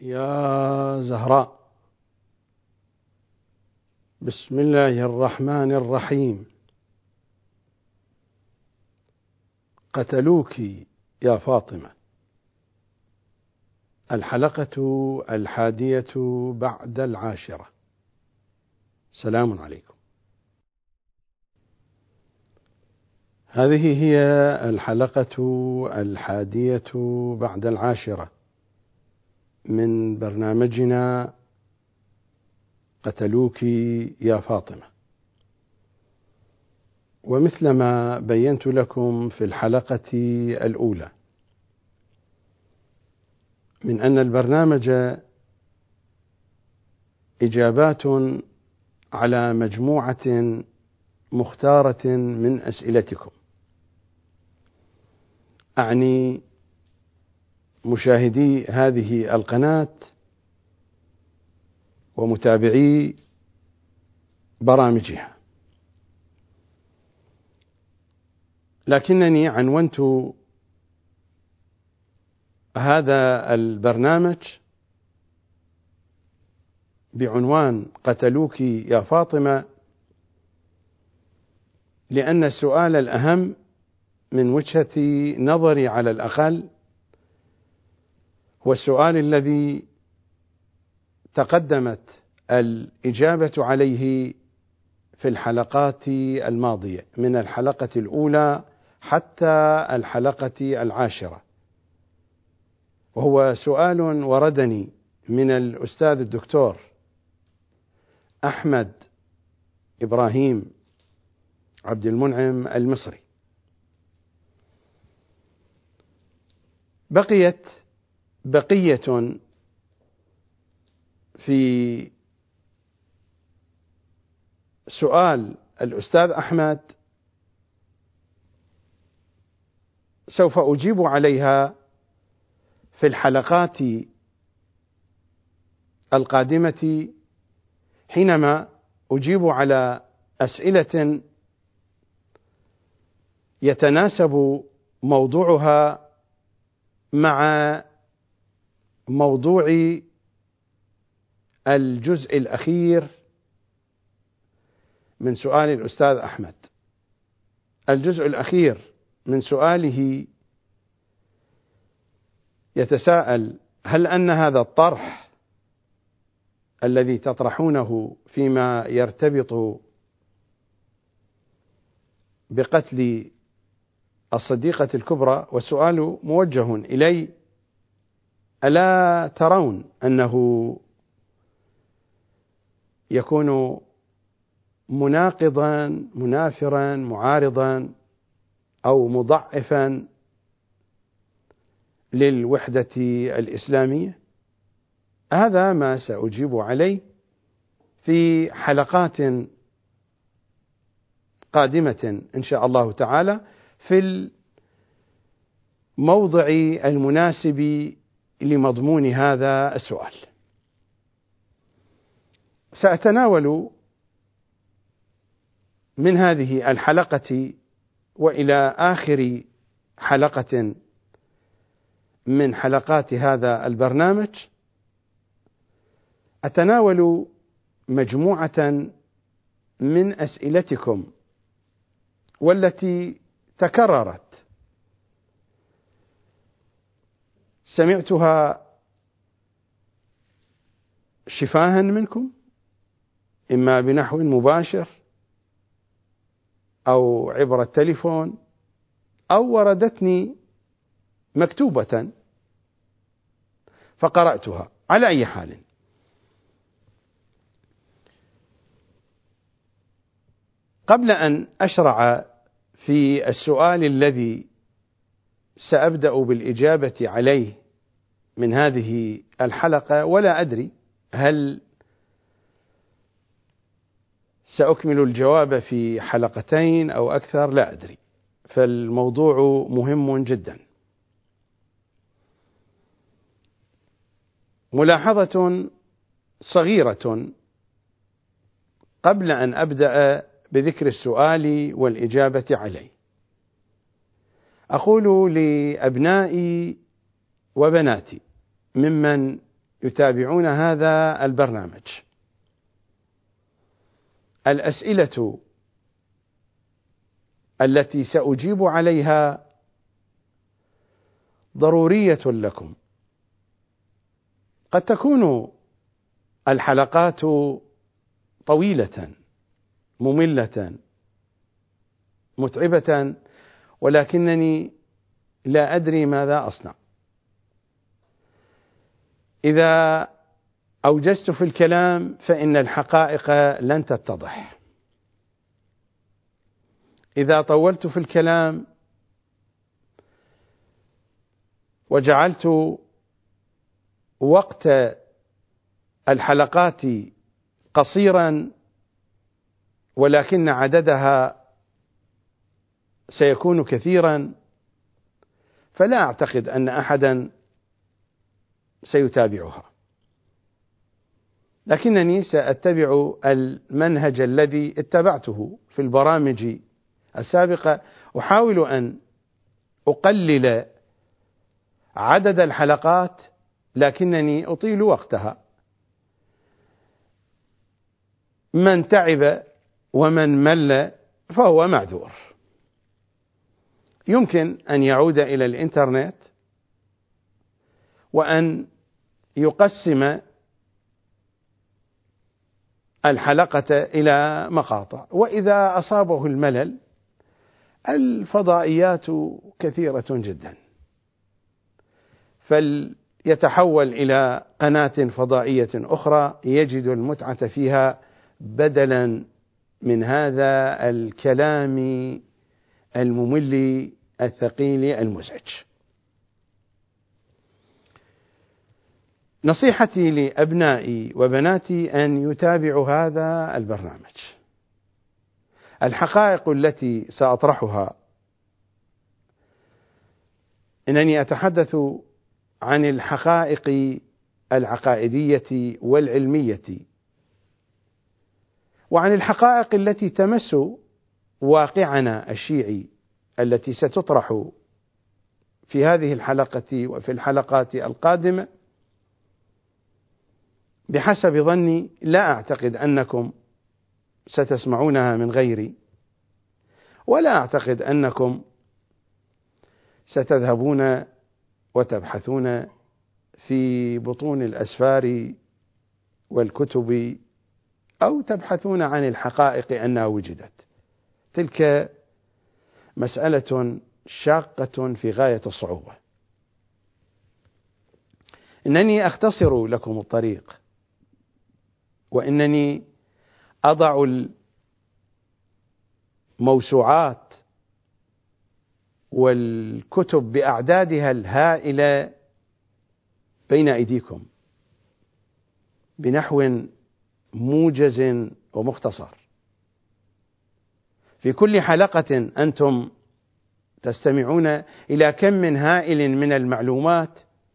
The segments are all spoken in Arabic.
يا زهراء، بسم الله الرحمن الرحيم. قتلوك يا فاطمة. الحلقة 11 بعد 10. سلام عليكم. هذه هي الحلقة 11 بعد 10 من برنامجنا قتلوك يا فاطمة. ومثلما بينت لكم في الحلقة الأولى من أن البرنامج إجابات على مجموعة مختارة من أسئلتكم، أعني مشاهدي هذه القناة ومتابعي برامجها، لكنني عنونت هذا البرنامج بعنوان قتلوك يا فاطمة لأن السؤال الأهم من وجهة نظري على الأقل هو السؤال الذي تقدمت الإجابة عليه في الحلقات الماضية من الحلقة الأولى حتى الحلقة 10، وهو سؤال وردني من الأستاذ الدكتور أحمد إبراهيم عبد المنعم المصري. بقيت بقية في سؤال الأستاذ أحمد سوف أجيب عليها في الحلقات القادمة حينما أجيب على أسئلة يتناسب موضوعها مع موضوع الجزء الأخير من سؤال الأستاذ أحمد. الجزء الأخير من سؤاله يتساءل: هل أن هذا الطرح الذي تطرحونه فيما يرتبط بقتل الصديقة الكبرى، والسؤال موجه إلي، ألا ترون أنه يكون مناقضا منافرا معارضا أو مضعفا للوحدة الإسلامية؟ هذا ما سأجيب عليه في حلقات قادمة إن شاء الله تعالى في الموضع المناسب لمضمون هذا السؤال. سأتناول من هذه الحلقة وإلى آخر حلقة من حلقات هذا البرنامج أتناول مجموعة من أسئلتكم والتي تكررت، سمعتها شفاها منكم إما بنحو مباشر أو عبر التليفون أو وردتني مكتوبة فقرأتها. على أي حال، قبل أن أشرع في السؤال الذي سأبدأ بالإجابة عليه من هذه الحلقة، ولا أدري هل سأكمل الجواب في حلقتين أو أكثر، لا أدري، فالموضوع مهم جدا. ملاحظة صغيرة قبل أن أبدأ بذكر السؤال والإجابة عليه. أقول لأبنائي وبناتي ممن يتابعون هذا البرنامج. الأسئلة التي سأجيب عليها ضرورية لكم. قد تكون الحلقات طويلة مملة متعبة، ولكنني لا أدري ماذا أصنع. إذا أوجزت في الكلام فإن الحقائق لن تتضح، إذا طولت في الكلام وجعلت وقت الحلقات قصيرا ولكن عددها سيكون كثيرا، فلا أعتقد أن أحدا سيتابعها. لكنني سأتبع المنهج الذي اتبعته في البرامج السابقة، أحاول أن أقلل عدد الحلقات لكنني أطيل وقتها. من تعب ومن مل فهو معذور. يمكن أن يعود إلى الإنترنت وأن يقسم الحلقة إلى مقاطع، وإذا أصابه الملل الفضائيات كثيرة جدا، فليتحول إلى قناة فضائية أخرى يجد المتعة فيها بدلا من هذا الكلام الممل الثقيل المزعج. نصيحتي لأبنائي وبناتي أن يتابعوا هذا البرنامج. الحقائق التي سأطرحها إنني أتحدث عن الحقائق العقائدية والعلمية، وعن الحقائق التي تمس واقعنا الشيعي التي ستطرح في هذه الحلقة وفي الحلقات القادمة. بحسب ظني لا أعتقد أنكم ستسمعونها من غيري، ولا أعتقد أنكم ستذهبون وتبحثون في بطون الأسفار والكتب أو تبحثون عن الحقائق أنها وجدت. تلك مسألة شاقة في غاية الصعوبة. إنني أختصر لكم الطريق، وإنني أضع الموسوعات والكتب بأعدادها الهائلة بين أيديكم بنحو موجز ومختصر. في كل حلقة أنتم تستمعون إلى كم هائل من المعلومات،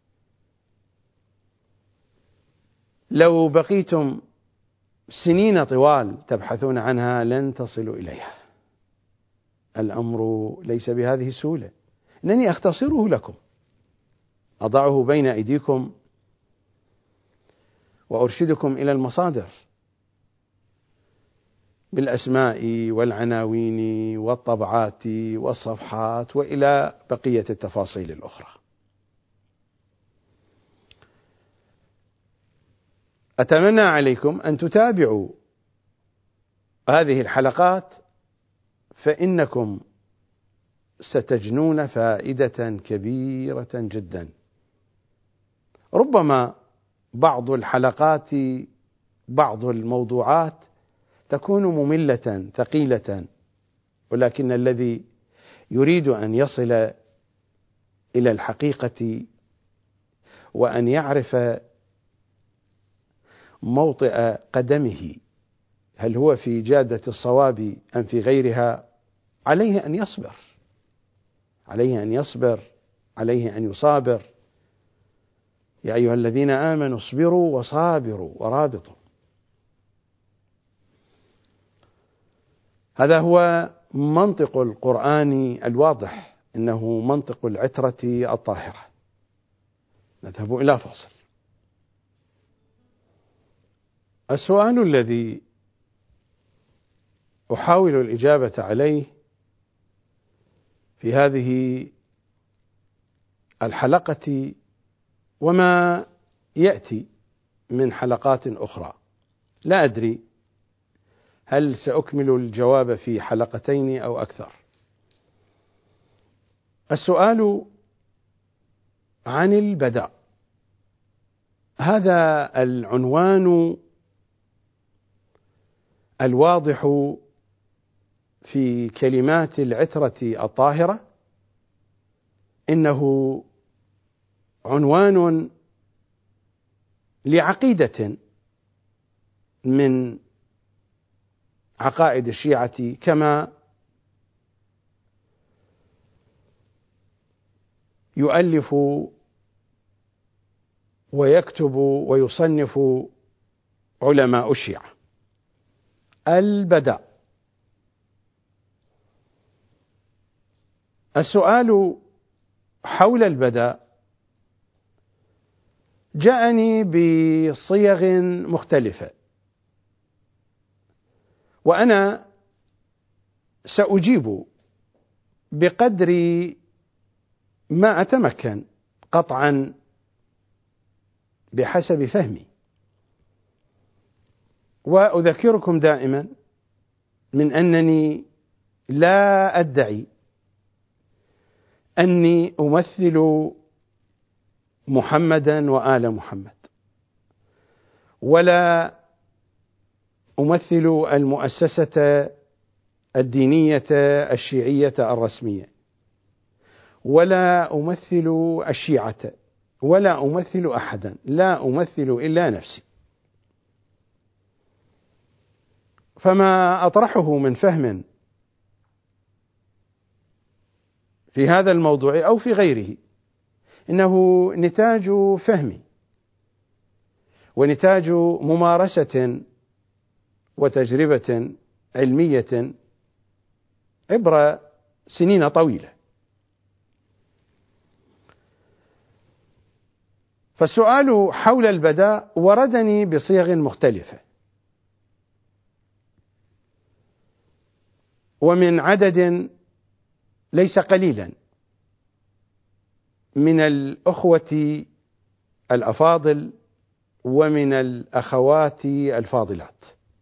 لو بقيتم سنين طوال تبحثون عنها لن تصلوا إليها. الأمر ليس بهذه السهولة. إنني أختصره لكم، أضعه بين أيديكم وأرشدكم إلى المصادر بالأسماء والعناوين والطبعات والصفحات وإلى بقية التفاصيل الأخرى. أتمنى عليكم أن تتابعوا هذه الحلقات، فإنكم ستجنون فائدة كبيرة جدا. ربما بعض الحلقات، بعض الموضوعات تكون مملة ثقيلة، ولكن الذي يريد أن يصل إلى الحقيقة وأن يعرف موطئ قدمه، هل هو في جادة الصواب أم في غيرها، عليه أن يصبر، عليه أن يصبر، عليه أن يصابر. يا أيها الذين آمنوا اصبروا وصابروا ورابطوا. هذا هو منطق القرآن الواضح، إنه منطق العترة الطاهرة. نذهب إلى فاصل. السؤال الذي أحاول الإجابة عليه في هذه الحلقة وما يأتي من حلقات أخرى، لا أدري هل سأكمل الجواب في حلقتين أو أكثر. السؤال عن البداء، هذا العنوان الواضح في كلمات العترة الطاهرة، إنه عنوان لعقيدة من عقائد الشيعة، كما يؤلف ويكتب ويصنف علماء الشيعة. البداء. السؤال حول البداء جاءني بصيغ مختلفة، وأنا سأجيب بقدر ما أتمكن، قطعا بحسب فهمي. وأذكركم دائما من أنني لا أدعي أني أمثل محمدا وآل محمد، ولا أمثل المؤسسة الدينية الشيعية الرسمية، ولا أمثل الشيعة، ولا أمثل أحدا، لا أمثل إلا نفسي. فما أطرحه من فهم في هذا الموضوع أو في غيره إنه نتاج فهمي ونتاج ممارسة وتجربة علمية عبر سنين طويلة. فالسؤال حول البداء وردني بصيغ مختلفة، ومن عدد ليس قليلا من الأخوة الأفاضل ومن الأخوات الفاضلات.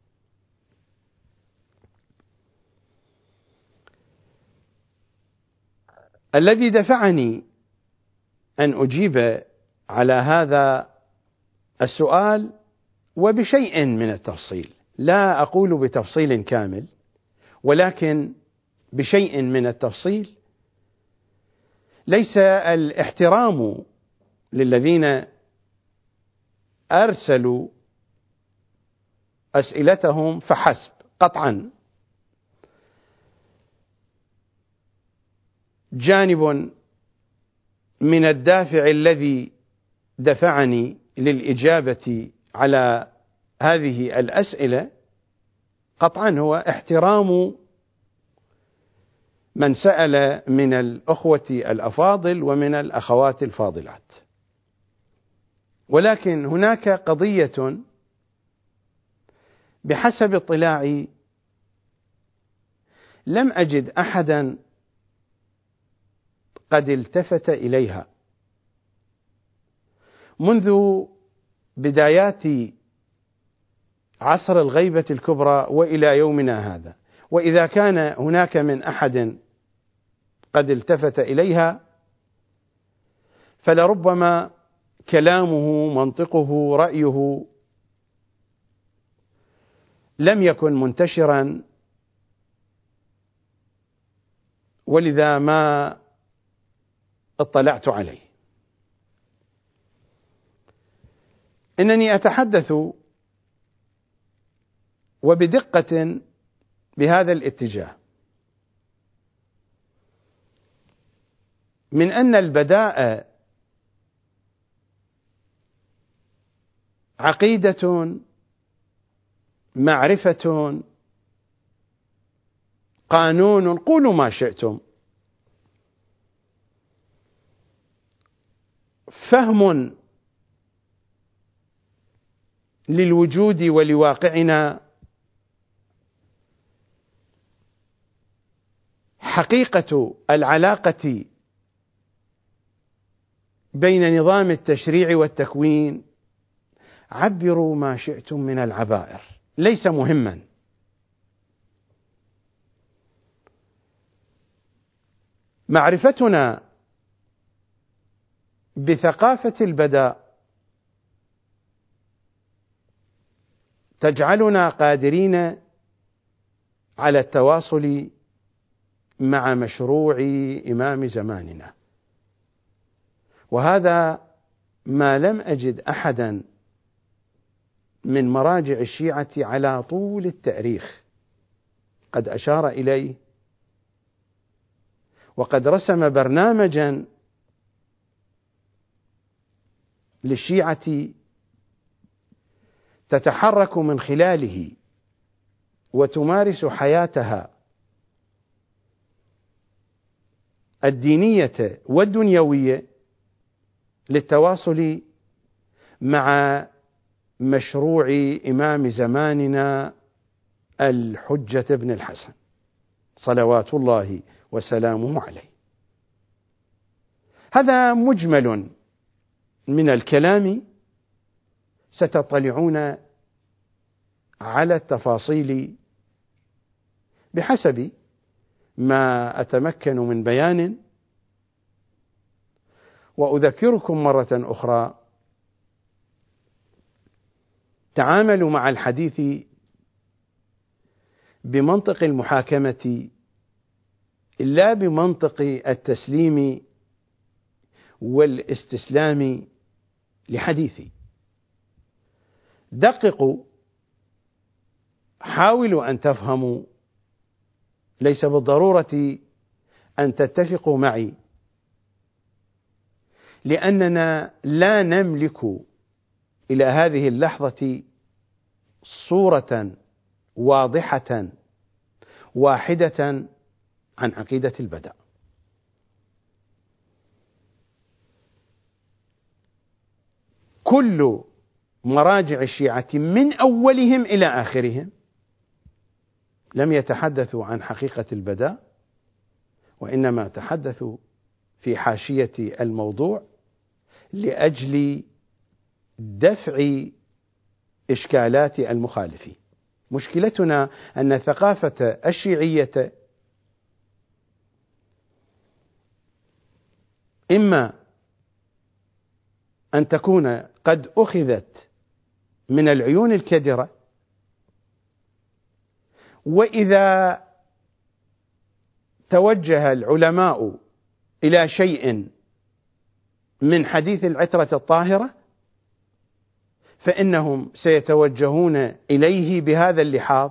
الذي دفعني أن أجيب على هذا السؤال وبشيء من التفصيل، لا أقول بتفصيل كامل، ولكن بشيء من التفصيل، ليس الاحترام للذين أرسلوا أسئلتهم فحسب، قطعا جانب من الدافع الذي دفعني للإجابة على هذه الأسئلة قطعا هو احترام من سأل من الأخوة الأفاضل ومن الأخوات الفاضلات. ولكن هناك قضية بحسب اطلاعي لم أجد أحدا قد التفت إليها منذ بدايات عصر الغيبة الكبرى وإلى يومنا هذا، وإذا كان هناك من أحد قد التفت إليها فلربما كلامه، منطقه، رأيه لم يكن منتشرا، ولذا ما اطلعت عليه. إنني أتحدث وبدقة بهذا الاتجاه، من أن البداء عقيدة، معرفة، قانون، قولوا ما شئتم، فهم للوجود ولواقعنا حقيقة العلاقة بين نظام التشريع والتكوين، عبروا ما شئتم من العبائر، ليس مهما. معرفتنا بثقافة البداء تجعلنا قادرين على التواصل مع مشروع إمام زماننا، وهذا ما لم أجد أحدا من مراجع الشيعة على طول التاريخ قد أشار إليه، وقد رسم برنامجا للشيعة تتحرك من خلاله وتمارس حياتها الدينية والدنيوية للتواصل مع مشروع إمام زماننا الحجة بن الحسن صلوات الله وسلامه عليه. هذا مجمل من الكلام، ستطلعون على التفاصيل بحسب ما أتمكن من بيان. وأذكركم مرة أخرى، تعاملوا مع الحديث بمنطق المحاكمة لا بمنطق التسليم والاستسلام لحديثي. دققوا، حاولوا أن تفهموا، ليس بالضرورة أن تتفقوا معي، لأننا لا نملك إلى هذه اللحظة صورة واضحة واحدة عن عقيدة البدء. كل مراجع الشيعة من أولهم إلى آخرهم لم يتحدثوا عن حقيقة البدء، وإنما تحدثوا في حاشية الموضوع لأجل دفع إشكالات المخالفين. مشكلتنا أن ثقافة الشيعية إما أن تكون قد أخذت من العيون الكدرة، وإذا توجه العلماء إلى شيء من حديث العترة الطاهرة فإنهم سيتوجهون إليه بهذا اللحاظ،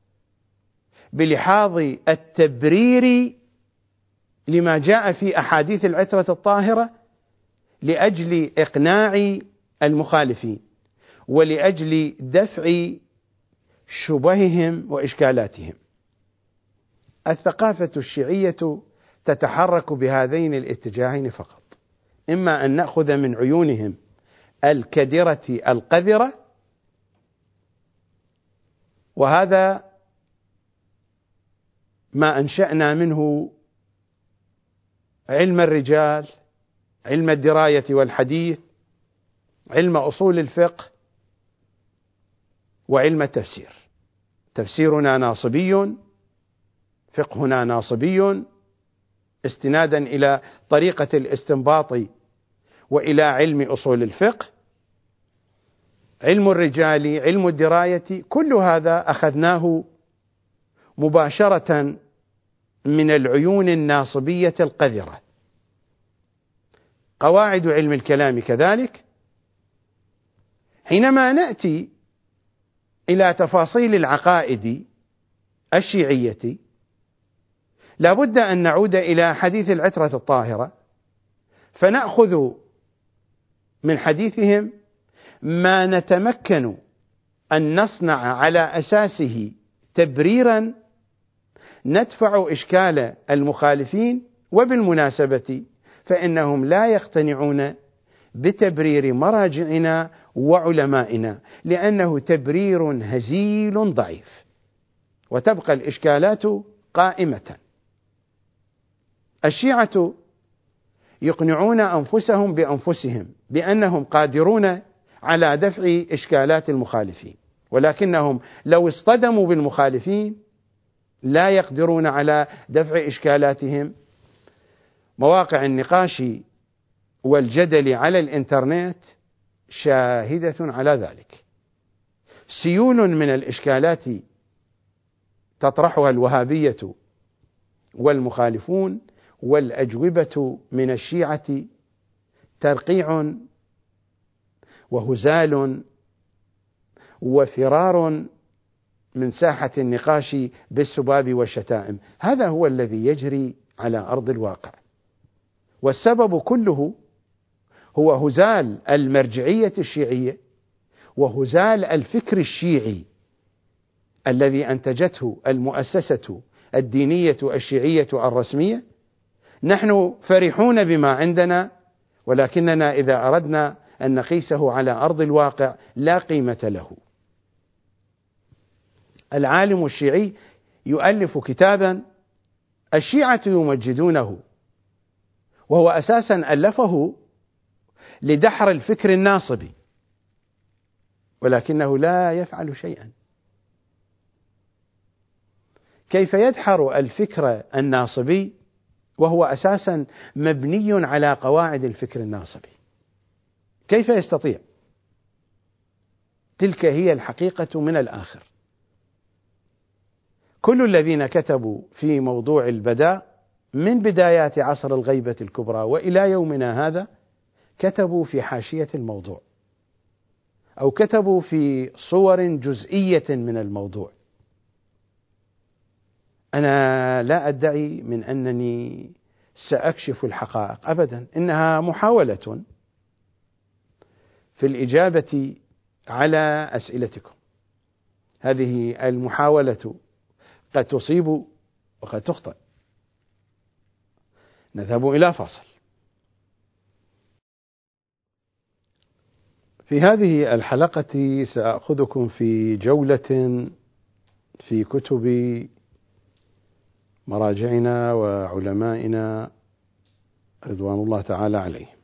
بلحاظ التبرير لما جاء في أحاديث العترة الطاهرة لأجل إقناع المخالفين ولأجل دفع شبههم وإشكالاتهم. الثقافة الشيعية تتحرك بهذين الاتجاهين فقط، إما أن نأخذ من عيونهم الكدرة القذرة، وهذا ما أنشأنا منه علم الرجال، علم الدراية والحديث، علم أصول الفقه، وعلم التفسير. تفسيرنا ناصبي، فقهنا ناصبي، استنادا إلى طريقة الاستنباط وإلى علم أصول الفقه. علم الرجال، علم الدراية، كل هذا أخذناه مباشرة من العيون الناصبية القذرة. قواعد علم الكلام كذلك. حينما نأتي إلى تفاصيل العقائد الشيعية لا بد أن نعود إلى حديث العترة الطاهرة، فنأخذ من حديثهم ما نتمكن أن نصنع على أساسه تبريرا ندفع إشكال المخالفين. وبالمناسبة فإنهم لا يقتنعون بتبرير مراجعنا وعلمائنا، لأنه تبرير هزيل ضعيف، وتبقى الإشكالات قائمة. الشيعة يقنعون أنفسهم بأنفسهم بأنهم قادرون على دفع إشكالات المخالفين، ولكنهم لو اصطدموا بالمخالفين لا يقدرون على دفع إشكالاتهم. مواقع النقاش والجدل على الإنترنت شاهدة على ذلك. سيول من الإشكالات تطرحها الوهابية والمخالفون، والأجوبة من الشيعة ترقيع وهزال وفرار من ساحة النقاش بالسباب والشتائم. هذا هو الذي يجري على أرض الواقع، والسبب كله هو هزال المرجعية الشيعية وهزال الفكر الشيعي الذي أنتجته المؤسسة الدينية الشيعية الرسمية. نحن فرحون بما عندنا، ولكننا إذا أردنا أن نقيسه على أرض الواقع لا قيمة له. العالم الشيعي يؤلف كتابا الشيعة يمجدونه، وهو أساسا ألفه لدحر الفكر الناصبي، ولكنه لا يفعل شيئا. كيف يدحر الفكر الناصبي وهو أساسا مبني على قواعد الفكر الناصبي؟ كيف يستطيع؟ تلك هي الحقيقة من الآخر. كل الذين كتبوا في موضوع البداء من بدايات عصر الغيبة الكبرى وإلى يومنا هذا كتبوا في حاشية الموضوع، أو كتبوا في صور جزئية من الموضوع. أنا لا أدعي من أنني سأكشف الحقائق أبدا، إنها محاولة في الإجابة على أسئلتكم. هذه المحاولة قد تصيب وقد تخطئ. نذهب إلى فاصل. في هذه الحلقة سأخذكم في جولة في كتب مراجعنا وعلمائنا رضوان الله تعالى عليهم.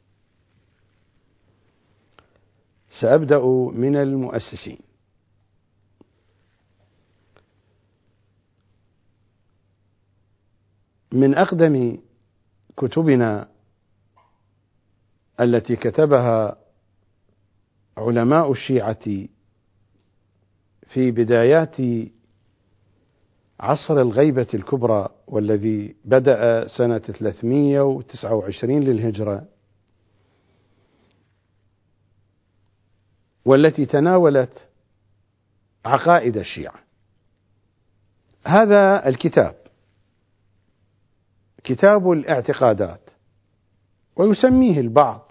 سأبدأ من المؤسسين. من أقدم كتبنا التي كتبها علماء الشيعة في بدايات عصر الغيبة الكبرى، والذي بدأ سنة 329 للهجرة، والتي تناولت عقائد الشيعة. هذا الكتاب كتاب الاعتقادات، ويسميه البعض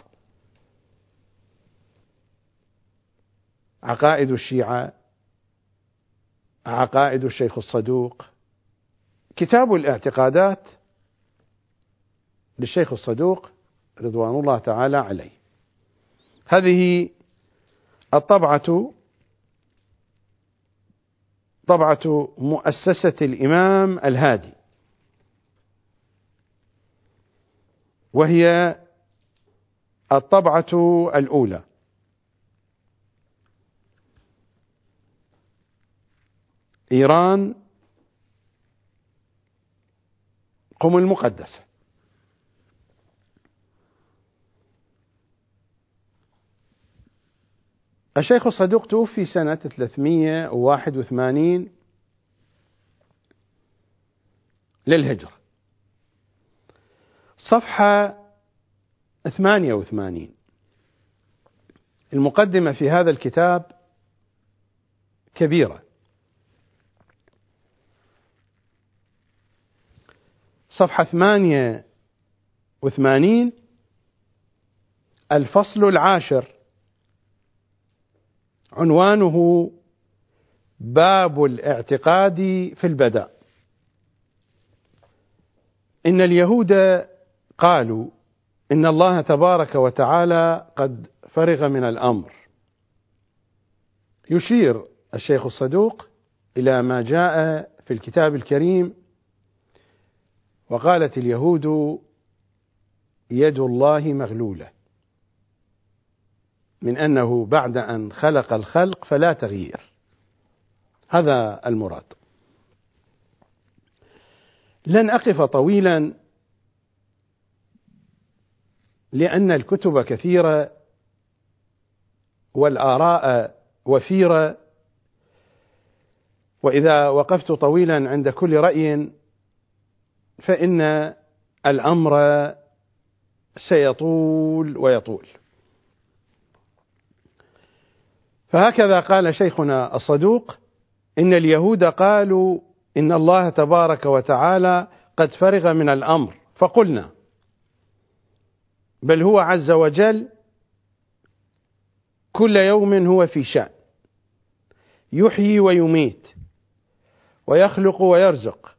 عقائد الشيعة، عقائد الشيخ الصدوق. كتاب الاعتقادات للشيخ الصدوق رضوان الله تعالى عليه. هذه الطبعة طبعة مؤسسة الإمام الهادي، وهي الطبعة الأولى. إيران قم المقدسة. الشيخ الصدوق توفي سنة 381 للهجرة. صفحة 88. المقدمة في هذا الكتاب كبيرة. صفحة 88 الفصل العاشر، عنوانه باب الاعتقاد في البداء. إن اليهود قالوا إن الله تبارك وتعالى قد فرغ من الأمر، يشير الشيخ الصدوق إلى ما جاء في الكتاب الكريم: وقالت اليهود يد الله مغلولة، من أنه بعد أن خلق الخلق فلا تغيير، هذا المراد. لن أقف طويلا لأن الكتب كثيرة والآراء وفيرة، وإذا وقفت طويلا عند كل رأي فإن الأمر سيطول ويطول. فهكذا قال شيخنا الصدوق: إن اليهود قالوا إن الله تبارك وتعالى قد فرغ من الأمر، فقلنا بل هو عز وجل كل يوم هو في شأن، يحيي ويميت ويخلق ويرزق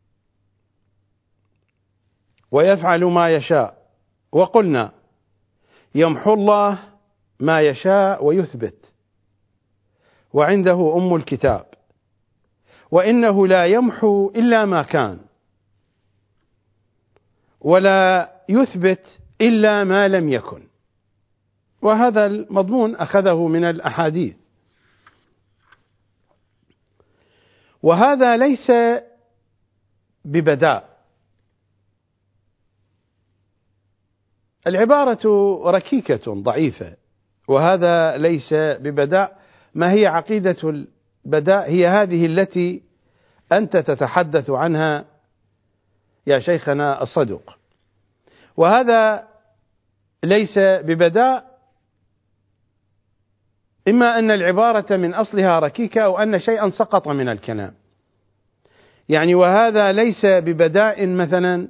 ويفعل ما يشاء. وقلنا يمحو الله ما يشاء ويثبت، وعنده أم الكتاب، وإنه لا يمحو إلا ما كان، ولا يثبت إلا ما لم يكن. وهذا المضمون أخذه من الأحاديث. وهذا ليس ببداء، العبارة ركيكة ضعيفة، وهذا ليس ببداء. ما هي عقيدة البداء؟ هي هذه التي أنت تتحدث عنها يا شيخنا الصدوق. وهذا ليس ببداء، إما أن العبارة من أصلها ركيكة أو أن شيئا سقط من الكلام. يعني وهذا ليس ببداء مثلا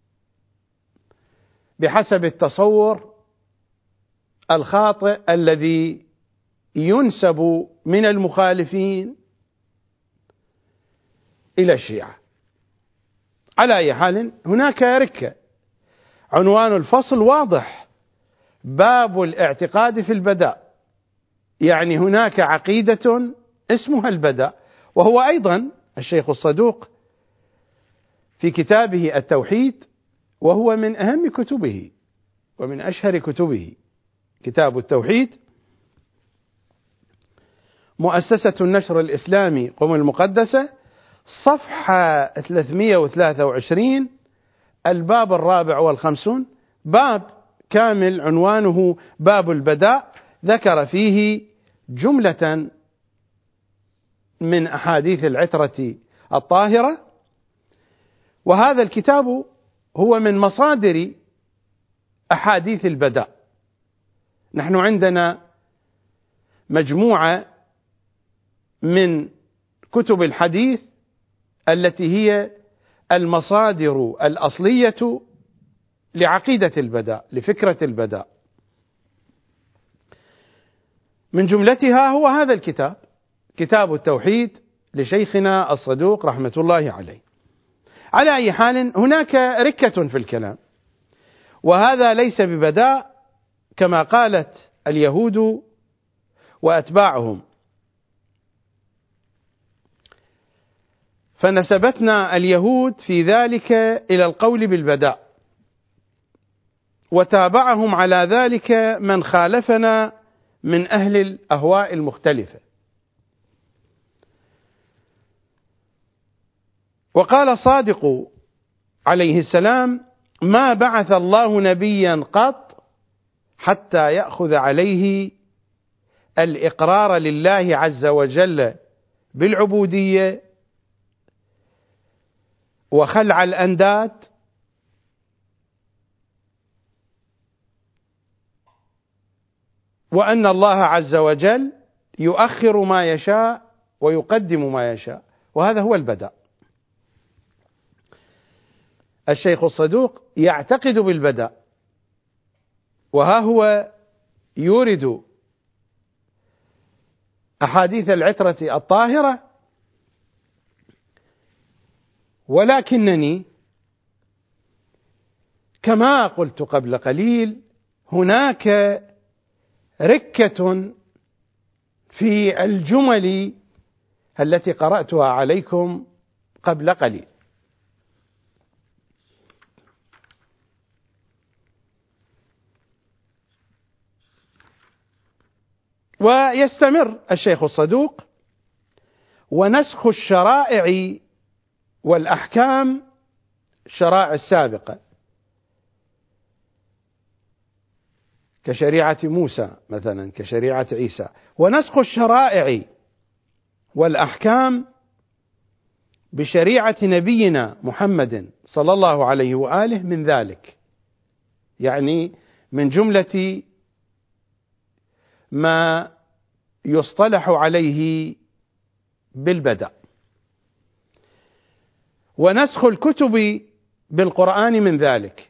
بحسب التصور الخاطئ الذي ينسب من المخالفين إلى الشيعة. على أي حال هناك ركة. عنوان الفصل واضح: باب الاعتقاد في البداء. يعني هناك عقيدة اسمها البداء، وهو أيضا الشيخ الصدوق في كتابه التوحيد، وهو من أهم كتبه ومن أشهر كتبه، كتاب التوحيد، مؤسسة النشر الإسلامي قم المقدسة، صفحة 323، الباب 54، باب كامل عنوانه باب البداء، ذكر فيه جملة من أحاديث العترة الطاهرة. وهذا الكتاب هو من مصادر أحاديث البداء. نحن عندنا مجموعة من كتب الحديث التي هي المصادر الأصلية لعقيدة البداء، لفكرة البداء. من جملتها هو هذا الكتاب، كتاب التوحيد لشيخنا الصدوق رحمة الله عليه. على أي حال هناك ركة في الكلام، وهذا ليس ببداء كما قالت اليهود وأتباعهم. فنسبتنا اليهود في ذلك إلى القول بالبداء، وتابعهم على ذلك من خالفنا من أهل الأهواء المختلفة. وقال صادق عليه السلام: ما بعث الله نبيا قط حتى يأخذ عليه الإقرار لله عز وجل بالعبودية وخلع الأنداد وأن الله عز وجل يؤخر ما يشاء ويقدم ما يشاء، وهذا هو البداء. الشيخ الصدوق يعتقد بالبداء، وها هو يورد أحاديث العترة الطاهرة، ولكنني كما قلت قبل قليل هناك ركة في الجمل التي قرأتها عليكم قبل قليل. ويستمر الشيخ الصدوق: ونسخ الشرائع والأحكام، الشرائع السابقة كشريعة موسى مثلا، كشريعة عيسى، ونسخ الشرائع والأحكام بشريعة نبينا محمد صلى الله عليه وآله من ذلك، يعني من جملة ما يصطلح عليه بالبدء. ونسخ الكتب بالقرآن من ذلك،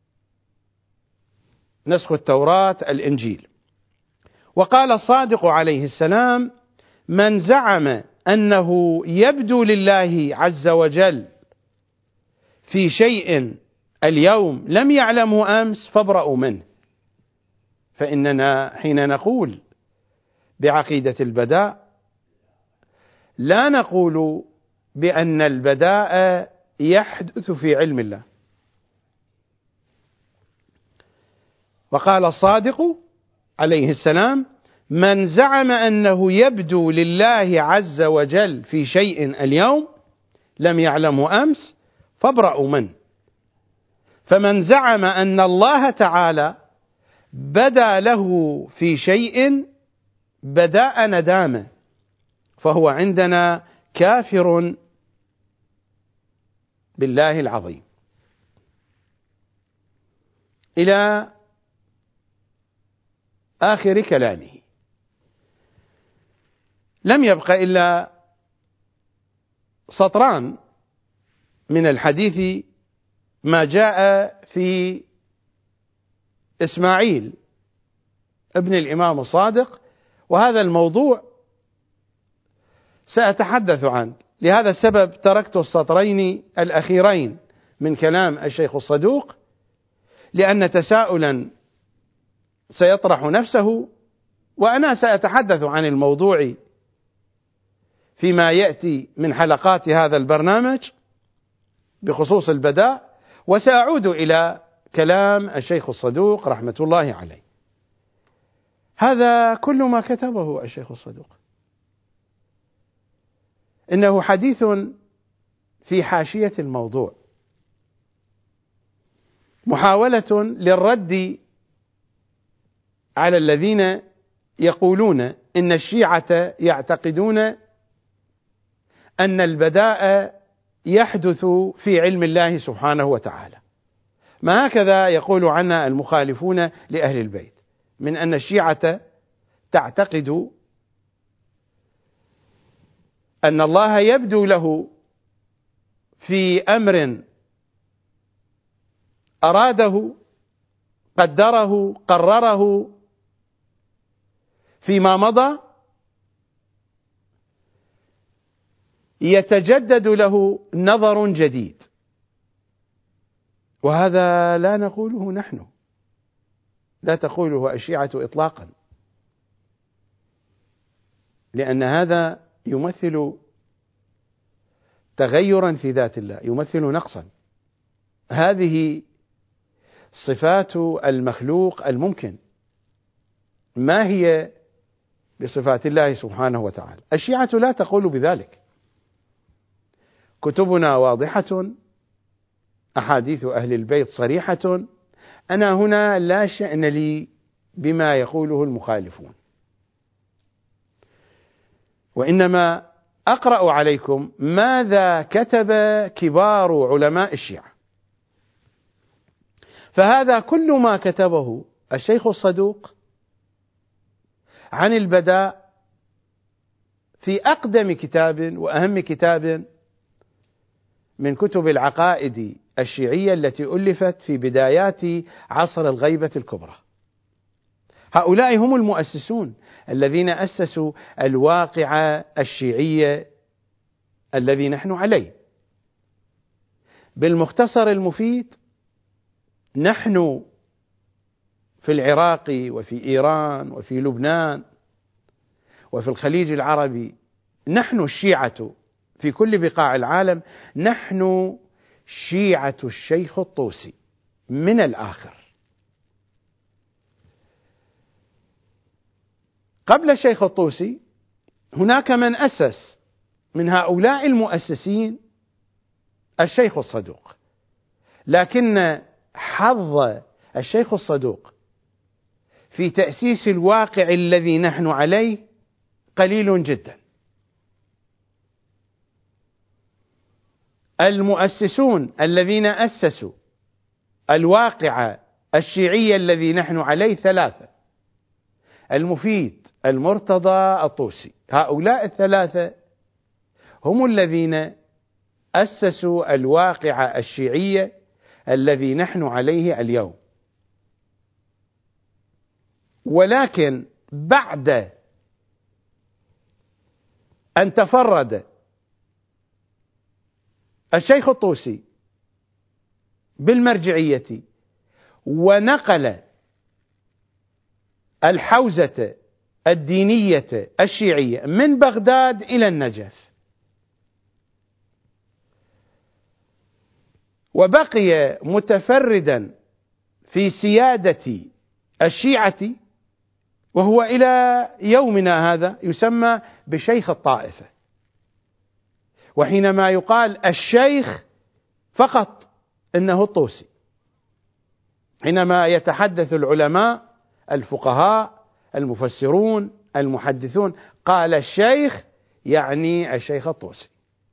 نسخ التوراة الإنجيل. وقال الصادق عليه السلام: من زعم أنه يبدو لله عز وجل في شيء اليوم لم يعلمه أمس فابرأوا منه. فإننا حين نقول بعقيدة البداء لا نقول بأن البداء يحدث في علم الله. وقال الصادق عليه السلام: من زعم أنه يبدو لله عز وجل في شيء اليوم لم يعلمه أمس فابرأوا منه. فمن زعم أن الله تعالى بدا له في شيء بداء ندامه فهو عندنا كافر بالله العظيم. إلى آخر كلامه. لم يبق إلا سطران من الحديث ما جاء في إسماعيل ابن الإمام الصادق، وهذا الموضوع سأتحدث عنه. لهذا السبب تركت السطرين الأخيرين من كلام الشيخ الصدوق، لأن تساؤلا سيطرح نفسه، وأنا سأتحدث عن الموضوع فيما يأتي من حلقات هذا البرنامج بخصوص البداء، وسأعود إلى كلام الشيخ الصدوق رحمة الله عليه. هذا كل ما كتبه الشيخ الصدوق. إنه حديث في حاشية الموضوع، محاولة للرد على الذين يقولون إن الشيعة يعتقدون أن البداء يحدث في علم الله سبحانه وتعالى. ما هكذا يقول عنا المخالفون لأهل البيت من أن الشيعة تعتقد أن الله يبدو له في أمر أراده قدره قرره فيما مضى، يتجدد له نظر جديد. وهذا لا نقوله نحن، لا تقوله الشيعة إطلاقا، لأن هذا يمثل تغيرا في ذات الله، يمثل نقصا. هذه صفات المخلوق الممكن، ما هي بصفات الله سبحانه وتعالى. الشيعة لا تقول بذلك، كتبنا واضحة، أحاديث أهل البيت صريحة. أنا هنا لا شأن لي بما يقوله المخالفون، وإنما أقرأ عليكم ماذا كتب كبار علماء الشيعة. فهذا كل ما كتبه الشيخ الصدوق عن البداء في أقدم كتاب وأهم كتاب من كتب العقائد الشيعية التي ألفت في بدايات عصر الغيبة الكبرى. هؤلاء هم المؤسسون الذين أسسوا الواقع الشيعي الذي نحن عليه. بالمختصر المفيد، نحن في العراق وفي إيران وفي لبنان وفي الخليج العربي نحن الشيعة في كل بقاع العالم، نحن شيعة الشيخ الطوسي من الآخر. قبل الشيخ الطوسي هناك من أسس من هؤلاء المؤسسين الشيخ الصدوق، لكن حظ الشيخ الصدوق في تأسيس الواقع الذي نحن عليه قليل جدا. المؤسسون الذين أسسوا الواقع الشيعي الذي نحن عليه ثلاثة: المفيد، المرتضى، الطوسي. هؤلاء الثلاثة هم الذين أسسوا الواقع الشيعي الذي نحن عليه اليوم. ولكن بعد أن تفرد الشيخ الطوسي بالمرجعية ونقل الحوزة الدينية الشيعية من بغداد إلى النجف، وبقي متفردا في سيادة الشيعة، وهو إلى يومنا هذا يسمى بشيخ الطائفة. وحينما يقال الشيخ فقط إنه الطوسي. حينما يتحدث العلماء الفقهاء المفسرون المحدثون قال الشيخ يعني الشيخ الطوسي.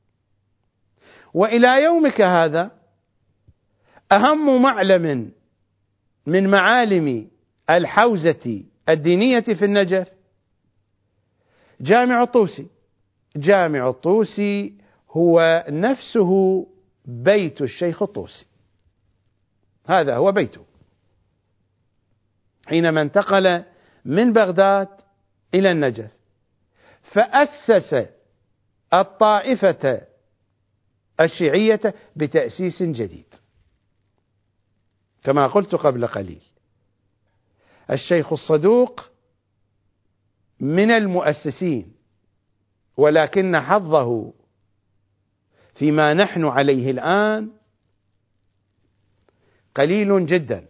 وإلى يومك هذا أهم معلم من معالم الحوزة الدينية في النجف جامع الطوسي. جامع الطوسي هو نفسه بيت الشيخ الطوسي، هذا هو بيته حينما انتقل من بغداد إلى النجف، فأسس الطائفة الشيعية بتأسيس جديد. كما قلت قبل قليل، الشيخ الصدوق من المؤسسين، ولكن حظه فيما نحن عليه الآن قليل جدا.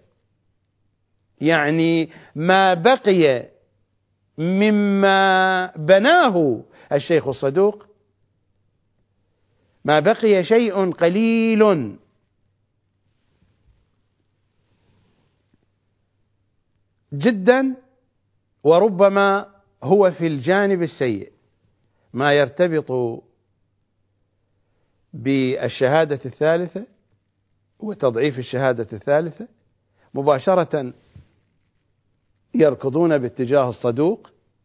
يعني ما بقي مما بناه الشيخ الصدوق، ما بقي شيء قليل جدا، وربما هو في الجانب السيء ما يرتبط بالشهادة الثالثة وتضعيف الشهادة الثالثة. مباشرة يركضون باتجاه الصدوق.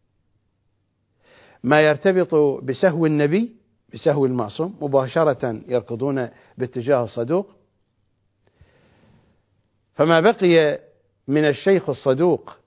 ما يرتبط بسهو النبي، بسهو المعصوم، مباشرة يركضون باتجاه الصدوق. فما بقي من الشيخ الصدوق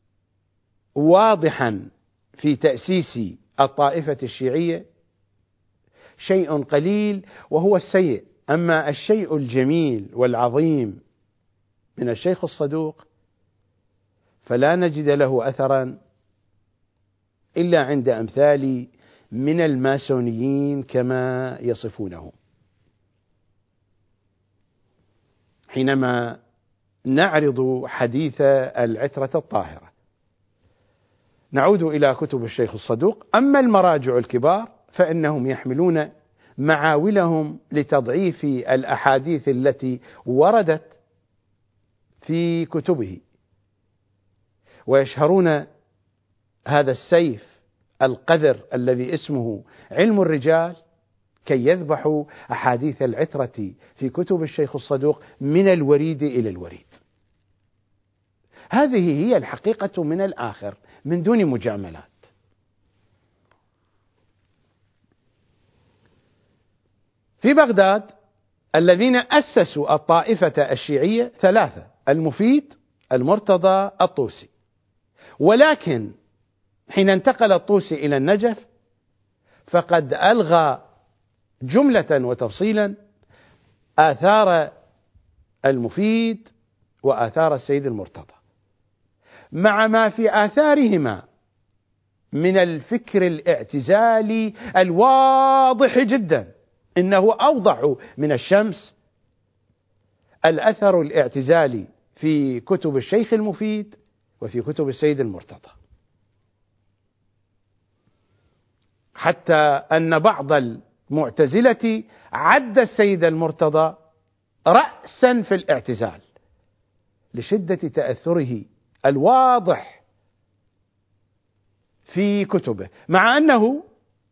واضحا في تأسيس الطائفة الشيعية شيء قليل وهو السيء. أما الشيء الجميل والعظيم من الشيخ الصدوق فلا نجد له أثرا إلا عند أمثال من الماسونيين كما يصفونه. حينما نعرض حديث العترة الطاهرة نعود إلى كتب الشيخ الصدوق. أما المراجع الكبار فإنهم يحملون معاولهم لتضعيف الأحاديث التي وردت في كتبه، ويشهرون هذا السيف القذر الذي اسمه علم الرجال كي يذبحوا أحاديث العترة في كتب الشيخ الصدوق من الوريد إلى الوريد. هذه هي الحقيقة من الآخر من دون مجاملات. في بغداد الذين أسسوا الطائفة الشيعية ثلاثة: المفيد، المرتضى، الطوسي. ولكن حين انتقل الطوسي إلى النجف فقد ألغى جملة وتفصيلا آثار المفيد وآثار السيد المرتضى، مع ما في آثارهما من الفكر الاعتزالي الواضح جدا، إنه أوضح من الشمس الأثر الاعتزالي في كتب الشيخ المفيد وفي كتب السيد المرتضى، حتى أن بعض المعتزلة عد السيد المرتضى رأسا في الاعتزال لشدة تأثره الواضح في كتبه، مع أنه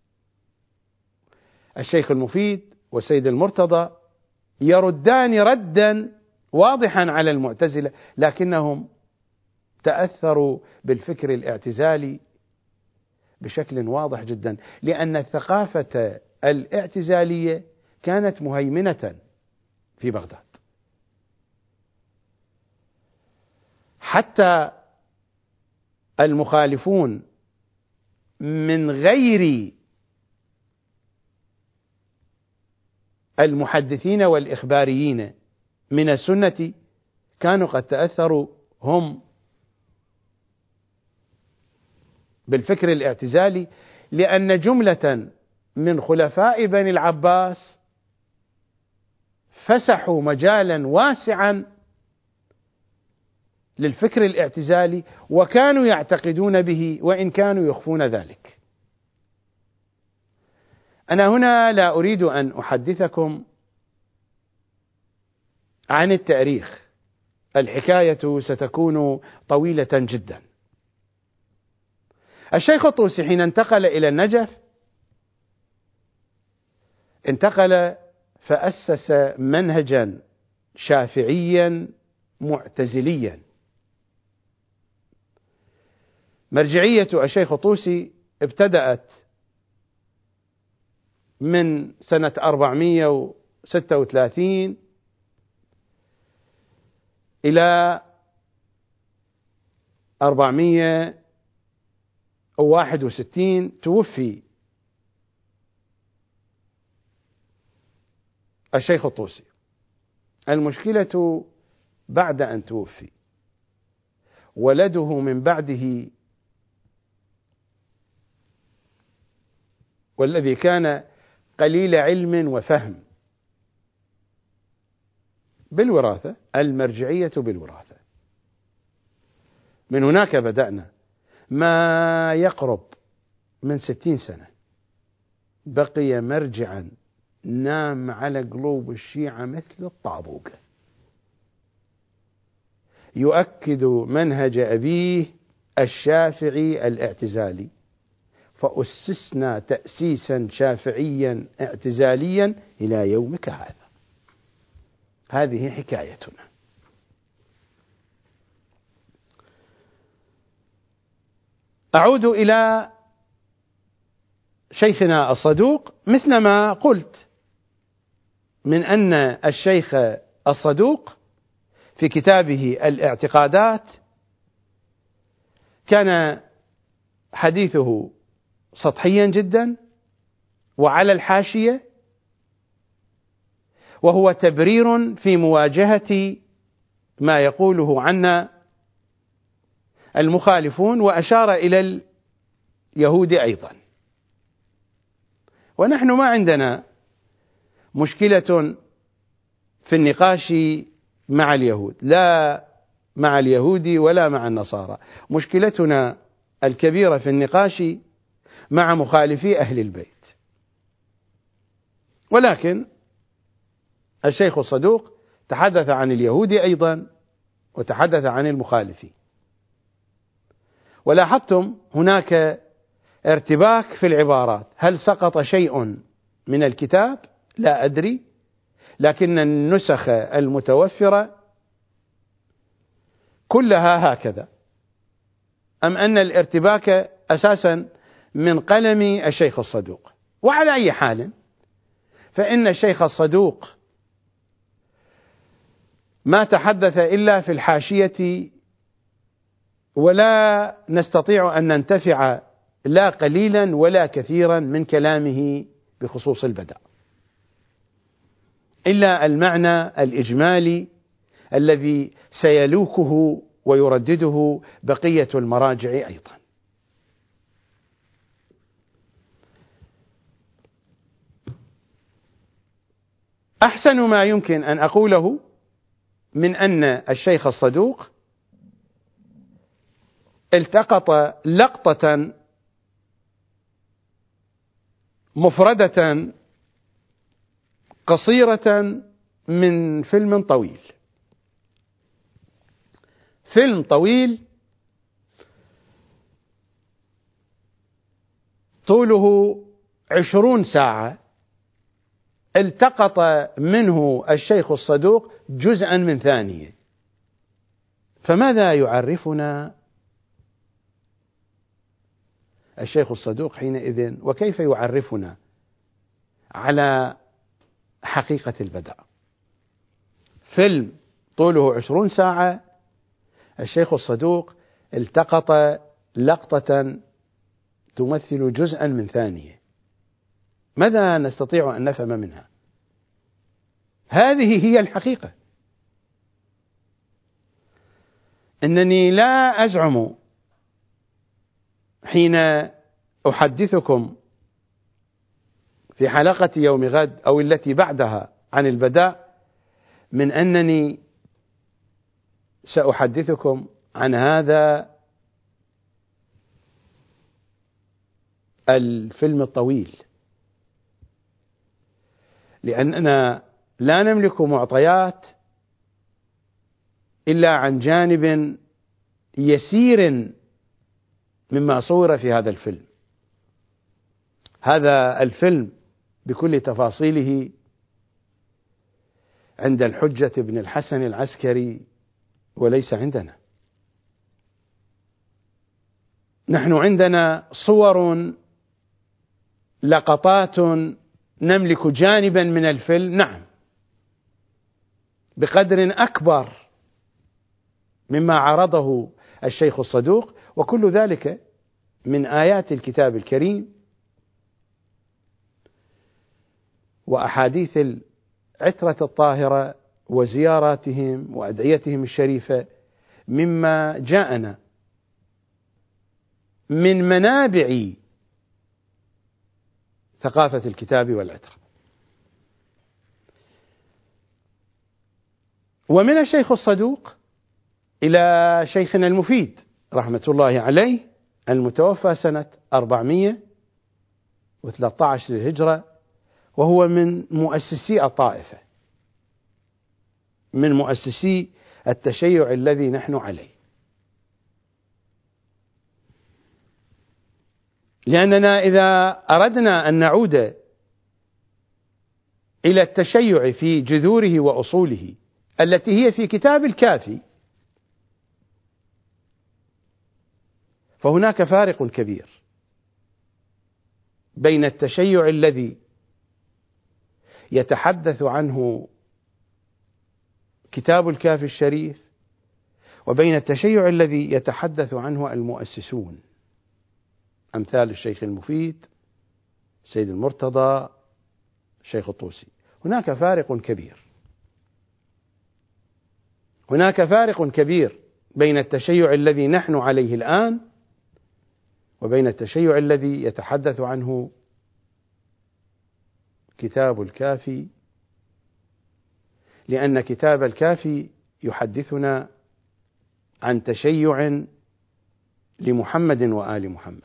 الشيخ المفيد والسيد المرتضى يردان ردا واضحا على المعتزلة، لكنهم تأثروا بالفكر الاعتزالي بشكل واضح جدا، لأن الثقافة الاعتزالية كانت مهيمنة في بغداد، حتى المخالفون من غير المحدثين والإخباريين من السنة كانوا قد تأثروا هم بالفكر الاعتزالي، لأن جملة من خلفاء بني العباس فسحوا مجالا واسعا للفكر الاعتزالي وكانوا يعتقدون به وإن كانوا يخفون ذلك. أنا هنا لا أريد أن أحدثكم عن التاريخ، الحكاية ستكون طويلة جدا. الشيخ الطوسي حين انتقل إلى النجف انتقل فأسس منهجا شافعيا معتزليا. مرجعية الشيخ الطوسي ابتدأت من سنة 436 إلى 461 توفي الشيخ الطوسي. المشكلة بعد أن توفي ولده من بعده، والذي كان قليل علم وفهم بالوراثة، المرجعية بالوراثة. من هناك بدأنا، ما يقرب من 60 سنة بقي مرجعا نام على قلوب الشيعة مثل الطابوقة، يؤكد منهج أبيه الشافعي الاعتزالي، فأسسنا تأسيسا شافعيا اعتزاليا إلى يومك هذا. هذه حكايتنا. أعود إلى شيخنا الصدوق. مثلما قلت من أن الشيخ الصدوق في كتابه الاعتقادات كان حديثه سطحيا جدا وعلى الحاشية، وهو تبرير في مواجهة ما يقوله عنا المخالفون، وأشار إلى اليهود أيضا. ونحن ما عندنا مشكلة في النقاش مع اليهود، لا مع اليهود ولا مع النصارى. مشكلتنا الكبيرة في النقاش مع مخالفي أهل البيت. ولكن الشيخ الصدوق تحدث عن اليهود أيضا وتحدث عن المخالفين. ولاحظتم هناك ارتباك في العبارات، هل سقط شيء من الكتاب؟ لا أدري، لكن النسخ المتوفرة كلها هكذا، أم أن الارتباك أساسا من قلم الشيخ الصدوق؟ وعلى أي حال فإن الشيخ الصدوق ما تحدث إلا في الحاشية، ولا نستطيع أن ننتفع لا قليلا ولا كثيرا من كلامه بخصوص البدع، إلا المعنى الإجمالي الذي سيلوكه ويردده بقية المراجع أيضا. أحسن ما يمكن أن أقوله من أن الشيخ الصدوق التقط لقطة مفردة قصيرة من فيلم طويل. فيلم طويل طوله 20 ساعة، التقط منه الشيخ الصدوق جزءا من ثانية. فماذا يعرفنا الشيخ الصدوق حينئذ، وكيف يعرفنا على حقيقة البدء؟ فيلم طوله 20 ساعة، الشيخ الصدوق التقط لقطة تمثل جزءا من ثانية. ماذا نستطيع أن نفهم منها؟ هذه هي الحقيقة. إنني لا أزعم حين أحدثكم في حلقة يوم غد أو التي بعدها عن البداء من أنني سأحدثكم عن هذا الفيلم الطويل، لأننا لا نملك معطيات إلا عن جانب يسير مما صور في هذا الفيلم. هذا الفيلم بكل تفاصيله عند الحجة بن الحسن العسكري وليس عندنا. نحن عندنا صور، لقطات، نملك جانبا من الفيلم، نعم، بقدر أكبر مما عرضه الشيخ الصدوق، وكل ذلك من آيات الكتاب الكريم وأحاديث العترة الطاهرة وزياراتهم وأدعيتهم الشريفة، مما جاءنا من منابع ثقافة الكتاب والعترة. ومن الشيخ الصدوق إلى شيخنا المفيد رحمة الله عليه المتوفى سنة 413 للهجرة، وهو من مؤسسي الطائفة، من مؤسسي التشيع الذي نحن عليه. لأننا إذا أردنا أن نعود إلى التشيع في جذوره وأصوله التي هي في كتاب الكافي، فهناك فارق كبير بين التشيع الذي يتحدث عنه كتاب الكافي الشريف وبين التشيع الذي يتحدث عنه المؤسسون أمثال الشيخ المفيد، سيد المرتضى، الشيخ الطوسي. هناك فارق كبير، هناك فارق كبير بين التشيع الذي نحن عليه الآن وبين التشيع الذي يتحدث عنه كتاب الكافي، لأن كتاب الكافي يحدثنا عن تشيع لمحمد وآل محمد.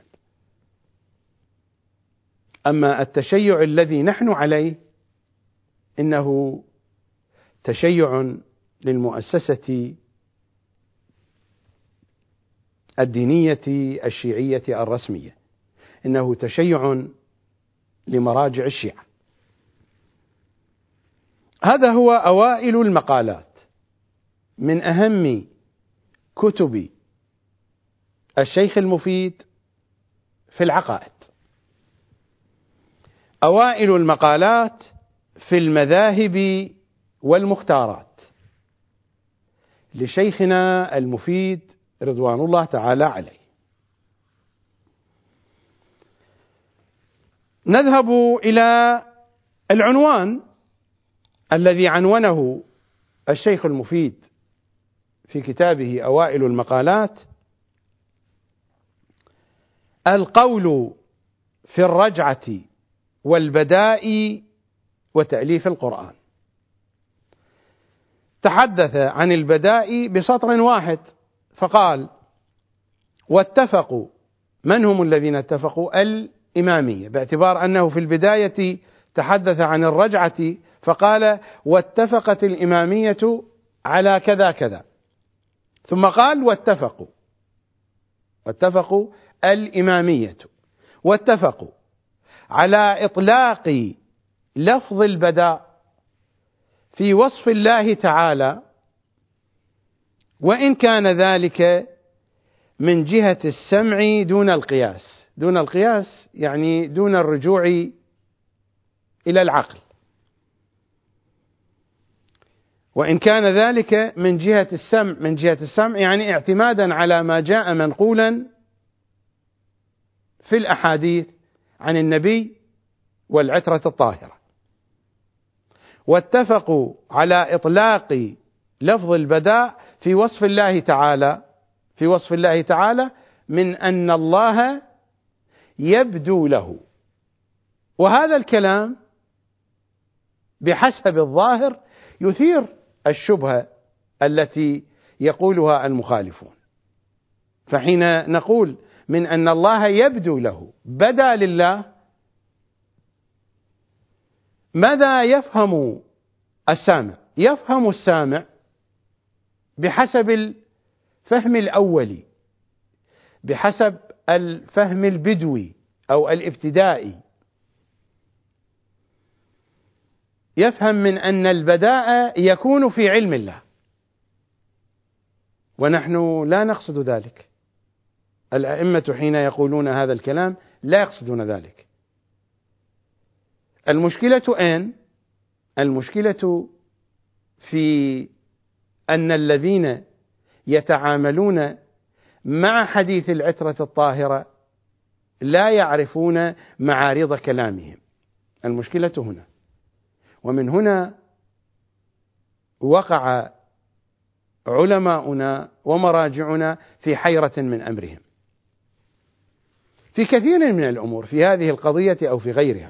أما التشيع الذي نحن عليه إنه تشيع للمؤسسة الدينية الشيعية الرسمية، إنه تشيع لمراجع الشيعة. هذا هو أوائل المقالات من أهم كتب الشيخ المفيد في العقائد، أوائل المقالات في المذاهب والمختارات لشيخنا المفيد رضوان الله تعالى عليه. نذهب إلى العنوان الذي عنونه الشيخ المفيد في كتابه أوائل المقالات: القول في الرجعة والبداء وتأليف القرآن. تحدث عن البداء بسطر واحد فقال: واتفقوا. من هم الذين اتفقوا؟ الإمامية، باعتبار أنه في البداية تحدث عن الرجعة فقال: واتفقت الإمامية على كذا كذا، ثم قال: واتفقوا الإمامية واتفقوا على إطلاق لفظ البداء في وصف الله تعالى، وإن كان ذلك من جهة السمع دون القياس. دون القياس يعني دون الرجوع إلى العقل، وإن كان ذلك من جهة السمع يعني اعتمادا على ما جاء منقولا في الأحاديث عن النبي والعترة الطاهرة. واتفقوا على إطلاق لفظ البداء في وصف الله تعالى من أن الله يبدو له. وهذا الكلام بحسب الظاهر يثير الشبهة التي يقولها المخالفون. فحين نقول من أن الله يبدو له، بدا لله، ماذا يفهم السامع؟ يفهم السامع بحسب الفهم الأولي، بحسب الفهم البدوي أو الابتدائي، يفهم من أن البداء يكون في علم الله، ونحن لا نقصد ذلك. الأئمة حين يقولون هذا الكلام لا يقصدون ذلك. المشكلة أين؟ المشكلة في أن الذين يتعاملون مع حديث العترة الطاهرة لا يعرفون معارض كلامهم. المشكلة هنا، ومن هنا وقع علماؤنا ومراجعنا في حيرة من أمرهم في كثير من الأمور، في هذه القضية أو في غيرها.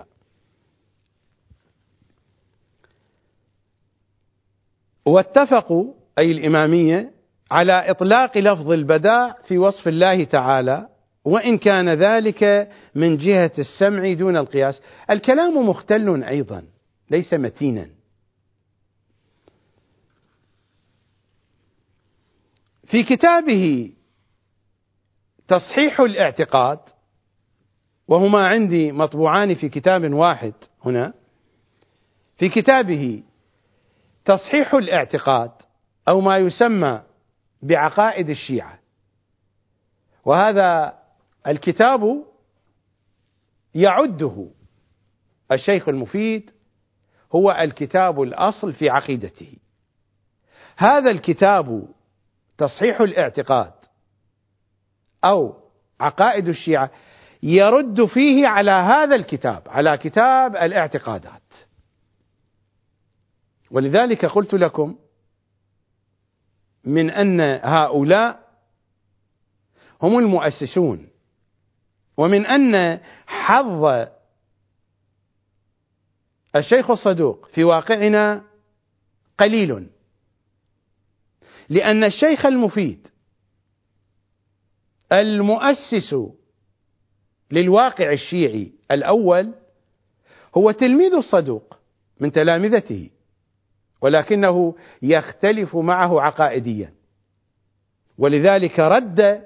واتفقوا أي الإمامية على إطلاق لفظ البداء في وصف الله تعالى، وإن كان ذلك من جهة السمع دون القياس. الكلام مختل أيضا، ليس متينا. في كتابه تصحيح الاعتقاد، وهما عندي مطبوعان في كتاب واحد هنا، في كتابه تصحيح الاعتقاد أو ما يسمى بعقائد الشيعة، وهذا الكتاب يعده الشيخ المفيد هو الكتاب الأصل في عقيدته. هذا الكتاب تصحيح الاعتقاد أو عقائد الشيعة يرد فيه على هذا الكتاب، على كتاب الاعتقادات. ولذلك قلت لكم من أن هؤلاء هم المؤسسون، ومن أن حظ الشيخ الصدوق في واقعنا قليل، لأن الشيخ المفيد المؤسس للواقع الشيعي الأول هو تلميذ الصدوق من تلامذته، ولكنه يختلف معه عقائديا، ولذلك رد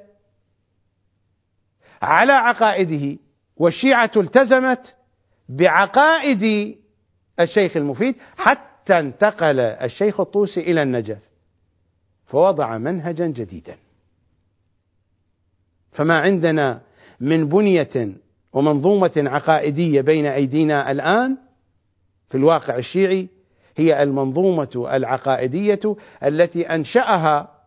على عقائده، والشيعة التزمت بعقائد الشيخ المفيد حتى انتقل الشيخ الطوسي إلى النجف فوضع منهجا جديدا. فما عندنا من بنية ومنظومة عقائدية بين أيدينا الآن في الواقع الشيعي هي المنظومة العقائدية التي أنشأها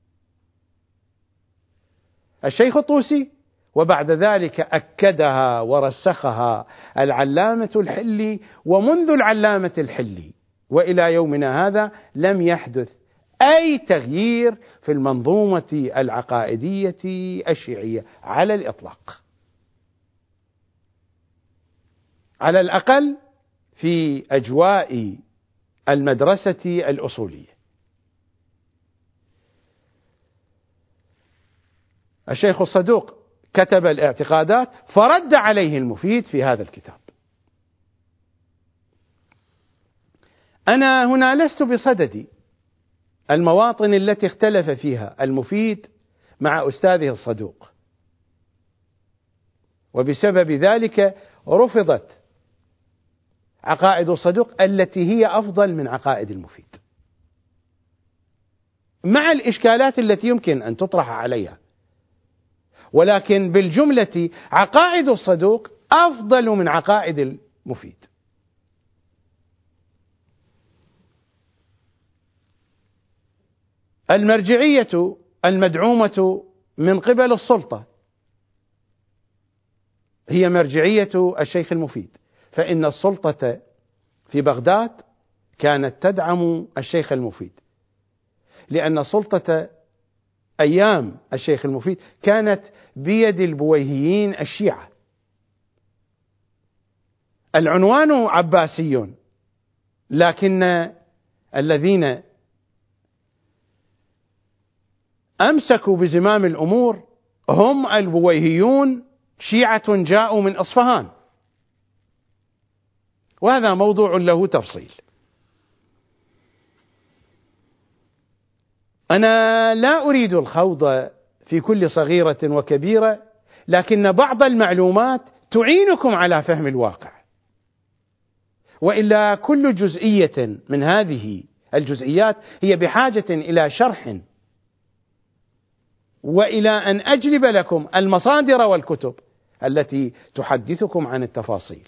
الشيخ الطوسي، وبعد ذلك أكدها ورسخها العلامة الحلي، ومنذ العلامة الحلي وإلى يومنا هذا لم يحدث أي تغيير في المنظومة العقائدية الشيعية على الإطلاق، على الأقل في أجواء المدرسة الأصولية. الشيخ الصدوق كتب الاعتقادات فرد عليه المفيد في هذا الكتاب. أنا هنا لست بصدد المواطن التي اختلف فيها المفيد مع أستاذه الصدوق، وبسبب ذلك رفضت عقائد الصدوق التي هي أفضل من عقائد المفيد، مع الإشكالات التي يمكن أن تطرح عليها، ولكن بالجملة عقائد الصدوق أفضل من عقائد المفيد. المرجعية المدعومة من قبل السلطة هي مرجعية الشيخ المفيد، فإن السلطة في بغداد كانت تدعم الشيخ المفيد، لأن سلطة أيام الشيخ المفيد كانت بيد البويهيين الشيعة. العنوان عباسي، لكن الذين أمسكوا بزمام الأمور هم البويهيون شيعة جاءوا من أصفهان، وهذا موضوع له تفصيل. أنا لا أريد الخوض في كل صغيرة وكبيرة، لكن بعض المعلومات تعينكم على فهم الواقع، وإلا كل جزئية من هذه الجزئيات هي بحاجة إلى شرح وإلى أن أجلب لكم المصادر والكتب التي تحدثكم عن التفاصيل.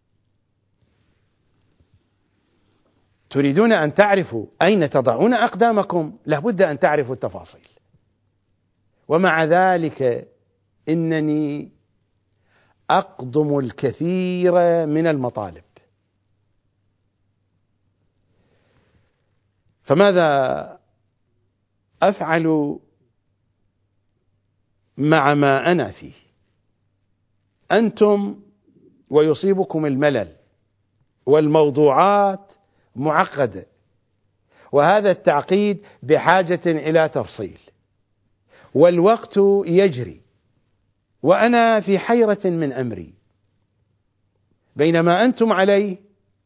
تريدون أن تعرفوا أين تضعون أقدامكم، لابد أن تعرفوا التفاصيل. ومع ذلك إنني أقضم الكثير من المطالب. فماذا أفعل مع ما أنا فيه؟ أنتم ويصيبكم الملل، والموضوعات معقدة، وهذا التعقيد بحاجة إلى تفصيل، والوقت يجري، وأنا في حيرة من أمري بين ما أنتم عليه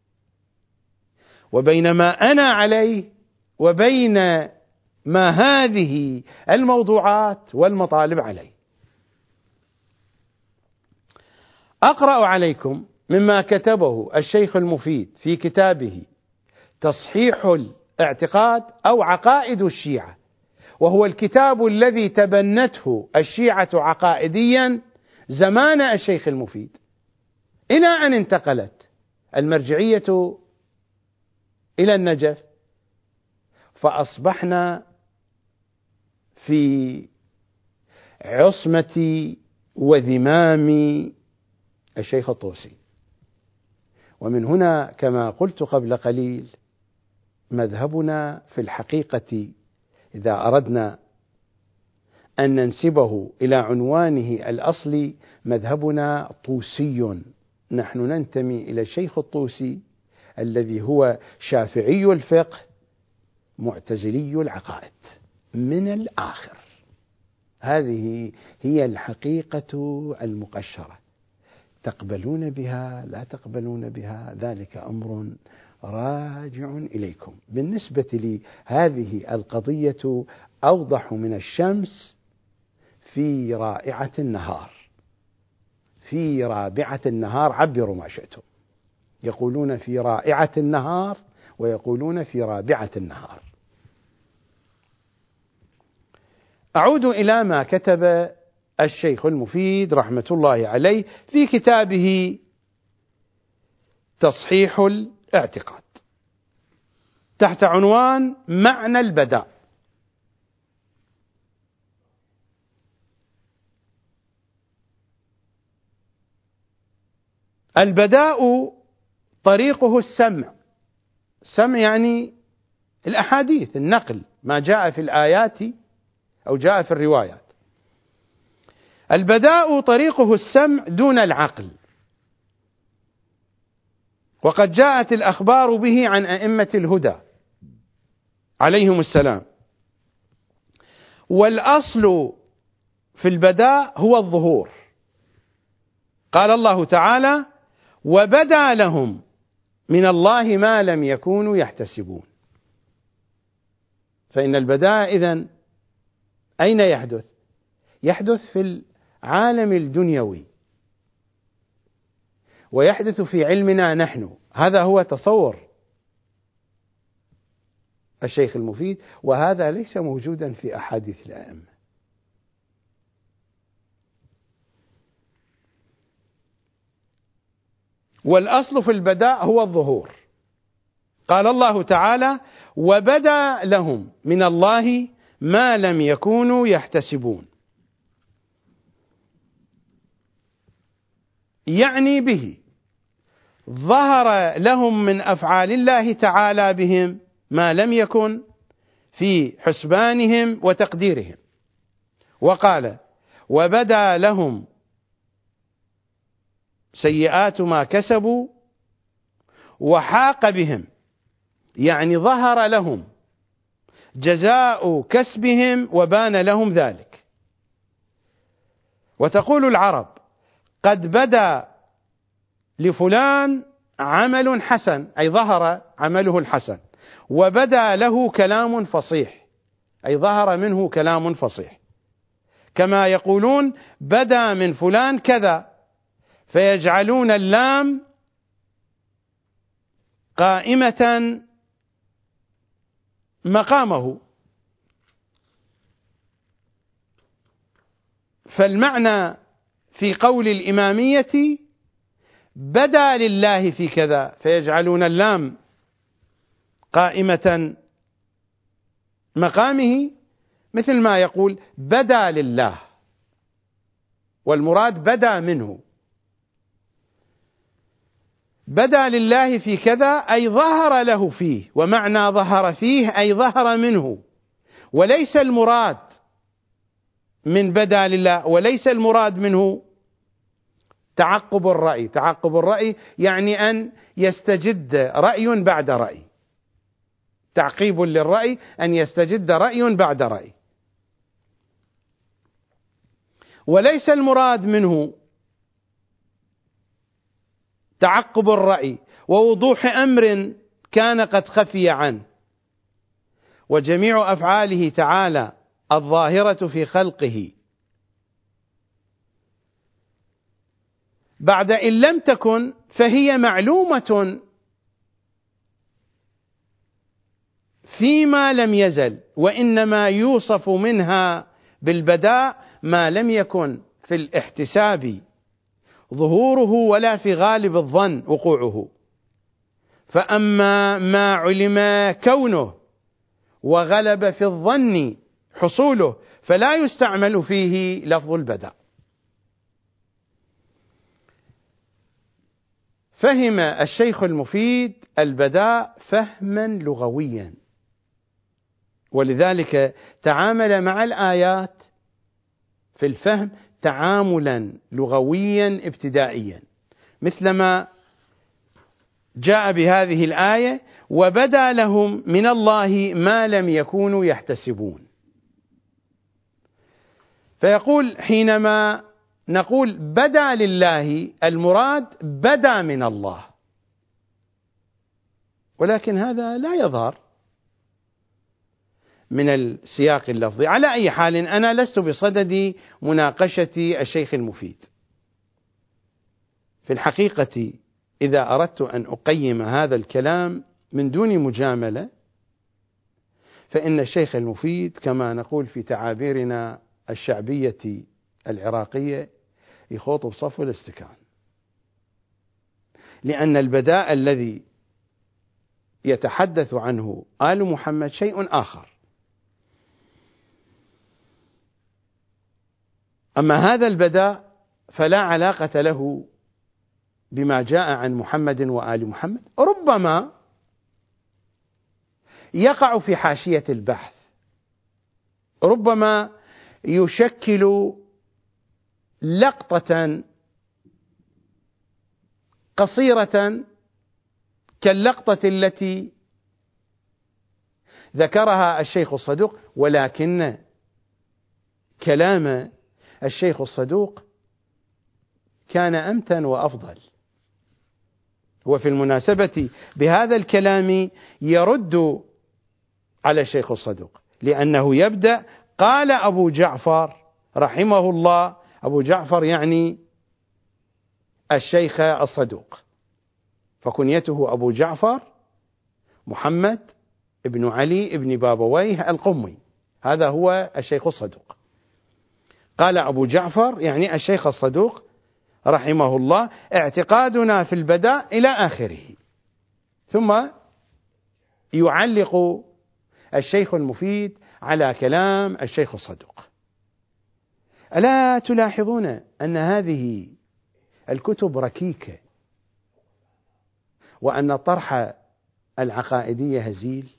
وبين ما أنا عليه وبين ما هذه الموضوعات والمطالب عليه. أقرأ عليكم مما كتبه الشيخ المفيد في كتابه تصحيح الاعتقاد أو عقائد الشيعة، وهو الكتاب الذي تبنته الشيعة عقائديا زمان الشيخ المفيد، إلى أن انتقلت المرجعية إلى النجف، فأصبحنا في عصمة وذمام الشيخ الطوسي. ومن هنا كما قلت قبل قليل، مذهبنا في الحقيقة إذا أردنا أن ننسبه إلى عنوانه الأصلي مذهبنا طوسي. نحن ننتمي إلى الشيخ الطوسي الذي هو شافعي الفقه معتزلي العقائد. من الآخر هذه هي الحقيقة المقشرة، تقبلون بها لا تقبلون بها ذلك أمر راجع إليكم. بالنسبة لي هذه القضية أوضح من الشمس في رائعة النهار، في رابعة النهار، عبروا ما شئتم، يقولون في رائعة النهار ويقولون في رابعة النهار. أعود إلى ما كتب الشيخ المفيد رحمة الله عليه في كتابه تصحيح الاعتقاد تحت عنوان معنى البداء. البداء طريقه السمع، السمع يعني الأحاديث، النقل، ما جاء في الآيات أو جاء في الروايات. البداء طريقه السمع دون العقل، وقد جاءت الأخبار به عن أئمة الهدى عليهم السلام. والأصل في البداء هو الظهور. قال الله تعالى: وبدا لهم من الله ما لم يكونوا يحتسبون. فإن البداء إذن أين يحدث؟ يحدث في العالم الدنيوي، ويحدث في علمنا نحن. هذا هو تصور الشيخ المفيد، وهذا ليس موجودا في أحاديث الأئمة. والأصل في البداء هو الظهور. قال الله تعالى: وبدا لهم من الله ما لم يكونوا يحتسبون، يعني به ظهر لهم من أفعال الله تعالى بهم ما لم يكن في حسبانهم وتقديرهم. وقال: وبدا لهم سيئات ما كسبوا وحاق بهم، يعني ظهر لهم جزاء كسبهم وبان لهم ذلك. وتقول العرب: قد بدا لفلان عمل حسن، أي ظهر عمله الحسن، وبدا له كلام فصيح، أي ظهر منه كلام فصيح. كما يقولون: بدا من فلان كذا، فيجعلون اللام قائمة مقامه. فالمعنى في قول الإمامية: بدا لله في كذا، فيجعلون اللام قائمة مقامه، مثل ما يقول بدا لله، والمراد بدا منه. بدا لله في كذا أي ظهر له فيه، ومعنى ظهر فيه أي ظهر منه، وليس المراد من بدا لله، وليس المراد منه تعقب الرأي. تعقب الرأي يعني أن يستجد رأي بعد رأي، تعقيب للرأي أن يستجد رأي بعد رأي، وليس المراد منه تعقب الرأي ووضوح أمر كان قد خفي عنه. وجميع أفعاله تعالى الظاهرة في خلقه بعد إن لم تكن فهي معلومة فيما لم يزل، وإنما يوصف منها بالبداء ما لم يكن في الاحتساب ظهوره ولا في غالب الظن وقوعه. فأما ما علم كونه وغلب في الظن حصوله فلا يستعمل فيه لفظ البداء. فهم الشيخ المفيد البداء فهما لغويا، ولذلك تعامل مع الآيات في الفهم تعاملا لغويا ابتدائيا، مثلما جاء بهذه الآية: وبدا لهم من الله ما لم يكونوا يحتسبون. فيقول حينما نقول بدا لله المراد بدا من الله، ولكن هذا لا يظهر من السياق اللفظي. على أي حال أنا لست بصدد مناقشة الشيخ المفيد. في الحقيقة إذا أردت أن أقيم هذا الكلام من دون مجاملة، فإن الشيخ المفيد كما نقول في تعابيرنا الشعبية العراقية يخوط بصفو الاستكان، لأن البداء الذي يتحدث عنه آل محمد شيء آخر. أما هذا البداء فلا علاقة له بما جاء عن محمد وآل محمد، ربما يقع في حاشية البحث، ربما يشكل لقطة قصيرة كاللقطة التي ذكرها الشيخ الصدوق، ولكن كلام الشيخ الصدوق كان أمتن وأفضل. وفي المناسبة بهذا الكلام يرد على الشيخ الصدوق، لأنه يبدأ قال أبو جعفر رحمه الله، أبو جعفر يعني الشيخ الصدوق، فكنيته أبو جعفر محمد ابن علي ابن بابويه القمي، هذا هو الشيخ الصدوق. قال أبو جعفر يعني الشيخ الصدوق رحمه الله: اعتقادنا في البداء إلى آخره. ثم يعلق الشيخ المفيد على كلام الشيخ الصدوق. ألا تلاحظون أن هذه الكتب ركيكة، وأن الطرح العقائدي هزيل؟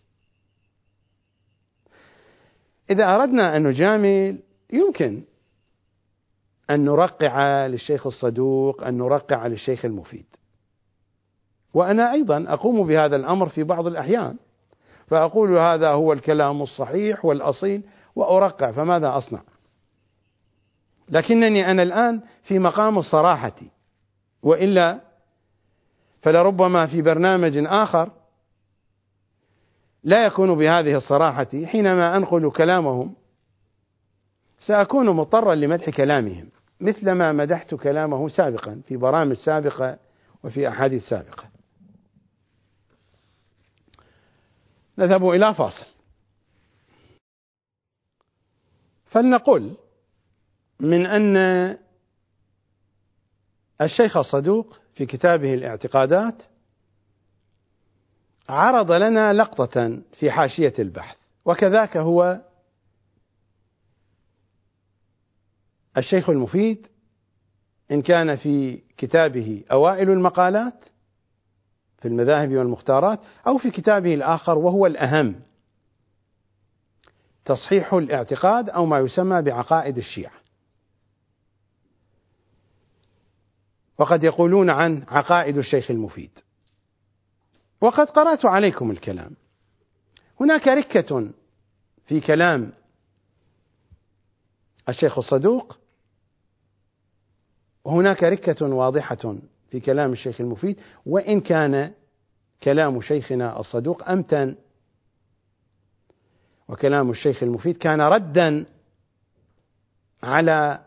إذا أردنا أن نجامل يمكن أن نرقع للشيخ الصدوق، أن نرقع للشيخ المفيد، وأنا أيضا أقوم بهذا الأمر في بعض الأحيان، فأقول هذا هو الكلام الصحيح والأصيل وأرقع، فماذا أصنع؟ لكنني أنا الآن في مقام الصراحة، وإلا فلربما في برنامج آخر لا يكون بهذه الصراحة، حينما أنقل كلامهم سأكون مضطرا لمدح كلامهم مثلما مدحت كلامه سابقا في برامج سابقة وفي أحاديث سابقة. نذهب إلى فاصل. فلنقل من أن الشيخ الصدوق في كتابه الاعتقادات عرض لنا لقطة في حاشية البحث، وكذاك هو الشيخ المفيد إن كان في كتابه أوائل المقالات في المذاهب والمختارات، أو في كتابه الآخر وهو الأهم، تصحيح الاعتقاد، أو ما يسمى بعقائد الشيعة. وقد يقولون عن عقائد الشيخ المفيد، وقد قرأت عليكم الكلام. هناك ركة في كلام الشيخ الصدوق، وهناك ركة واضحة في كلام الشيخ المفيد، وإن كان كلام شيخنا الصدوق أمتن، وكلام الشيخ المفيد كان ردا على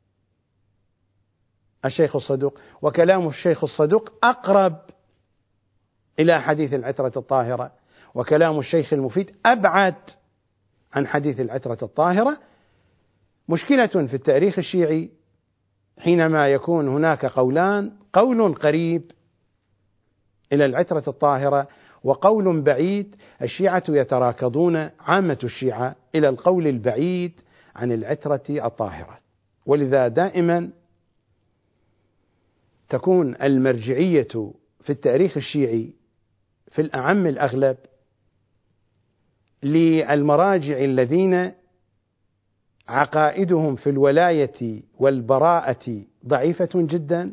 الشيخ الصدوق، وكلام الشيخ الصدوق أقرب إلى حديث العترة الطاهرة، وكلام الشيخ المفيد أبعد عن حديث العترة الطاهرة. مشكلة في التاريخ الشيعي حينما يكون هناك قولان، قول قريب إلى العترة الطاهرة وقول بعيد، الشيعة يتراكضون، عامة الشيعة، إلى القول البعيد عن العترة الطاهرة. ولذا دائما تكون المرجعية في التاريخ الشيعي في الأعم الأغلب للمراجع الذين عقائدهم في الولاية والبراءة ضعيفة جدا،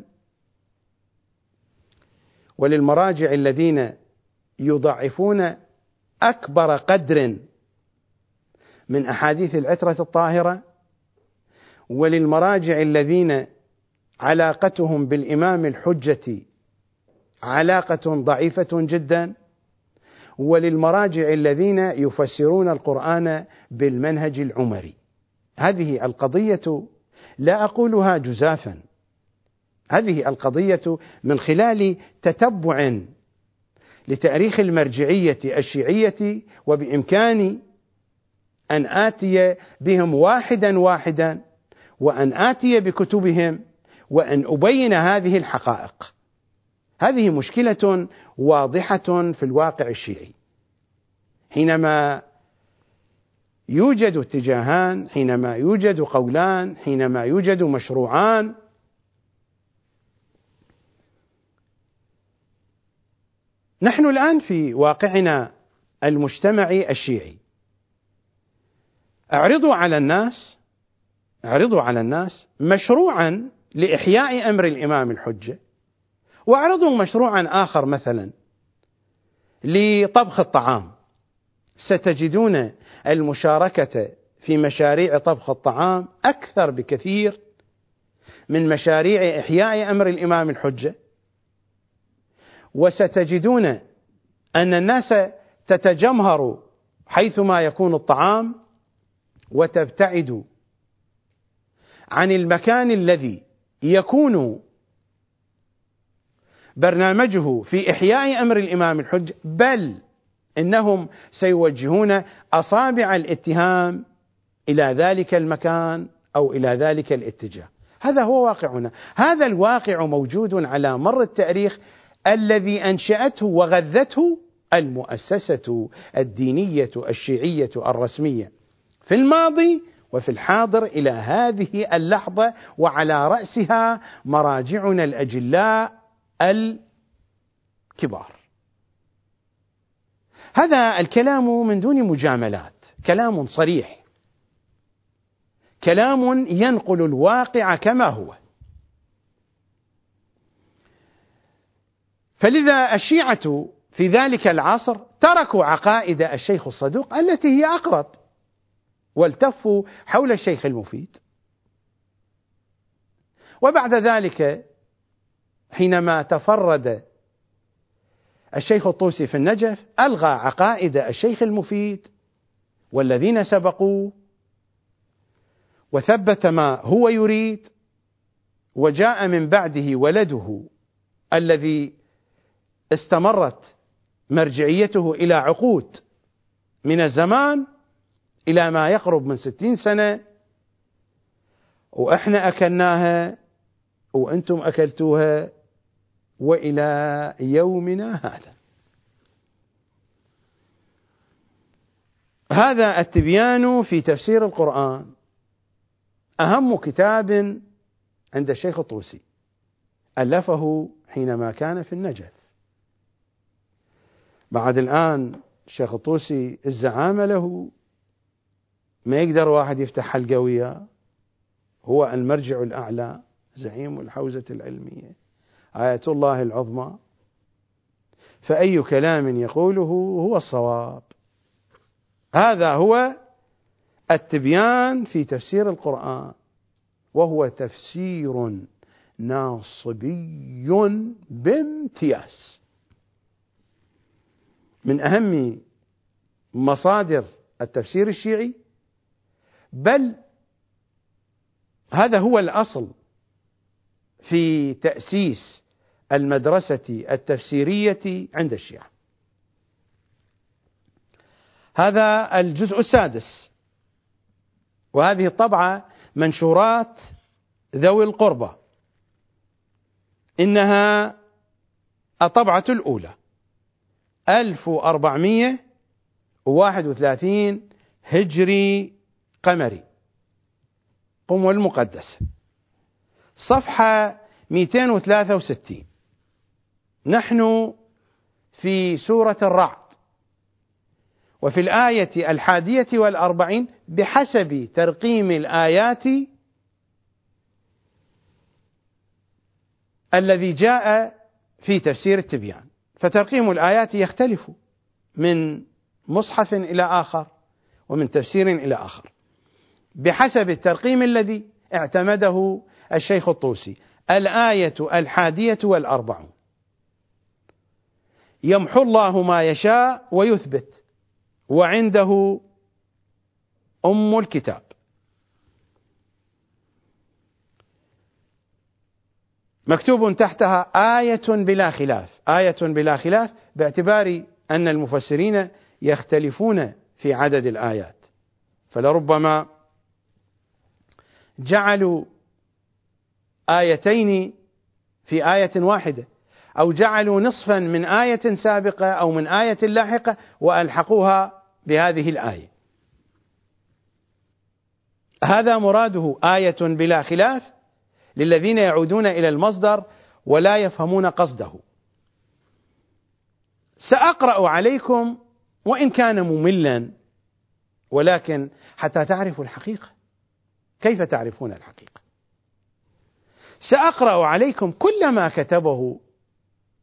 وللمراجع الذين يضعفون أكبر قدر من أحاديث العترة الطاهرة، وللمراجع الذين علاقتهم بالإمام الحجة علاقة ضعيفة جدا، وللمراجع الذين يفسرون القرآن بالمنهج العمري. هذه القضية لا أقولها جزافا، هذه القضية من خلال تتبع لتاريخ المرجعية الشيعية، وبإمكاني أن آتي بهم واحدا واحدا، وأن آتي بكتبهم، وأن أبين هذه الحقائق. هذه مشكلة واضحة في الواقع الشيعي، حينما يوجد اتجاهان، حينما يوجد قولان، حينما يوجد مشروعان، نحن الآن في واقعنا المجتمعي الشيعي اعرضوا على الناس مشروعا لإحياء أمر الإمام الحجة، واعرضوا مشروعا آخر مثلا لطبخ الطعام، ستجدون المشاركة في مشاريع طبخ الطعام أكثر بكثير من مشاريع إحياء أمر الإمام الحجة، وستجدون أن الناس تتجمهر حيثما يكون الطعام وتبتعد عن المكان الذي يكون برنامجه في إحياء أمر الإمام الحجة، بل إنهم سيوجهون أصابع الاتهام إلى ذلك المكان أو إلى ذلك الاتجاه. هذا هو واقعنا، هذا الواقع موجود على مر التاريخ الذي أنشأته وغذته المؤسسة الدينية الشيعية الرسمية في الماضي وفي الحاضر إلى هذه اللحظة، وعلى رأسها مراجعنا الأجلاء الكبار. هذا الكلام من دون مجاملات، كلام صريح، كلام ينقل الواقع كما هو. فلذا الشيعة في ذلك العصر تركوا عقائد الشيخ الصدوق التي هي أقرب، والتفوا حول الشيخ المفيد. وبعد ذلك حينما تفرد الشيخ الطوسي في النجف ألغى عقائد الشيخ المفيد والذين سبقوه وثبت ما هو يريد، وجاء من بعده ولده الذي استمرت مرجعيته إلى عقود من الزمان إلى ما يقرب من 60 سنة، وإحنا أكلناها وأنتم أكلتوها وإلى يومنا هذا. هذا التبيان في تفسير القرآن أهم كتاب عند الشيخ الطوسي، ألفه حينما كان في النجف. بعد الآن الشيخ الطوسي الزعامة له، ما يقدر واحد يفتح حلقة وياه، هو المرجع الأعلى، زعيم الحوزة العلمية، آية الله العظمى، فأي كلام يقوله هو الصواب. هذا هو التبيان في تفسير القرآن، وهو تفسير ناصبي بامتياز، من أهم مصادر التفسير الشيعي، بل هذا هو الأصل في تأسيس المدرسة التفسيرية عند الشيعة. هذا الجزء السادس، وهذه الطبعة منشورات ذوي القربى، إنها الطبعة الأولى 1431 هجري قمري، قم المقدسة، صفحة 263. نحن في سورة الرعد، وفي الآية 41 بحسب ترقيم الآيات الذي جاء في تفسير التبيان. فترقيم الآيات يختلف من مصحف إلى آخر ومن تفسير إلى آخر بحسب الترقيم الذي اعتمده الشيخ الطوسي. الآية 41: يمحو الله ما يشاء ويثبت وعنده أم الكتاب. مكتوب تحتها آية بلا خلاف، آية بلا خلاف باعتبار أن المفسرين يختلفون في عدد الآيات، فلربما جعلوا آيتين في آية واحدة، أو جعلوا نصفا من آية سابقة أو من آية لاحقة وألحقوها بهذه الآية. هذا مراده آية بلا خلاف للذين يعودون إلى المصدر ولا يفهمون قصده. سأقرأ عليكم وإن كان مملا، ولكن حتى تعرفوا الحقيقة. كيف تعرفون الحقيقة؟ سأقرأ عليكم كل ما كتبه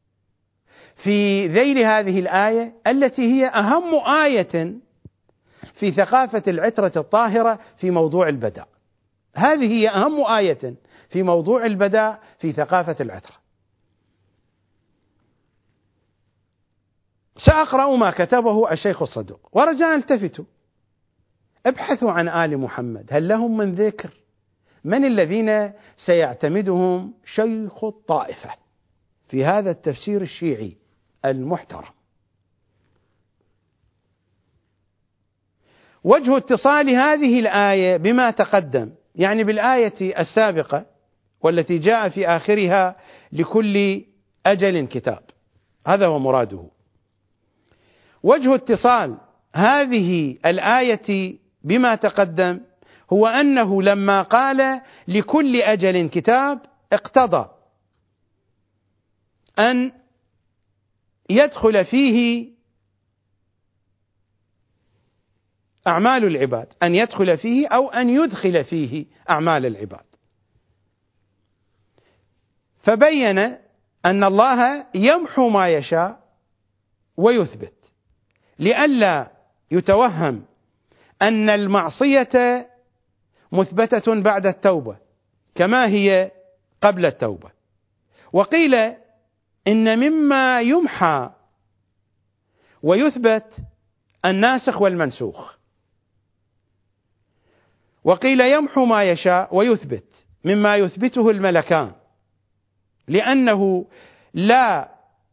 في ذيل هذه الآية التي هي أهم آية في ثقافة العترة الطاهرة في موضوع البداء. هذه هي أهم آية في موضوع البداء في ثقافة العترة. سأقرأ ما كتبه الشيخ الصدوق، ورجاء التفتوا ابحثوا عن آل محمد، هل لهم من ذكر؟ من الذين سيعتمدهم شيخ الطائفة في هذا التفسير الشيعي المحترم؟ وجه اتصال هذه الآية بما تقدم، يعني بالآية السابقة والتي جاء في آخرها لكل أجل كتاب، هذا هو مراده. وجه اتصال هذه الآية بما تقدم هو أنه لما قال لكل أجل كتاب اقتضى أن يدخل فيه أعمال العباد، أن يدخل فيه أو أن يدخل فيه أعمال العباد. فبين أن الله يمحو ما يشاء ويثبت، لئلا يتوهم أن المعصية مثبتة بعد التوبة كما هي قبل التوبة. وقيل إن مما يمحى ويثبت الناسخ والمنسوخ، وقيل يمحو ما يشاء ويثبت مما يثبته الملكان، لأنه لا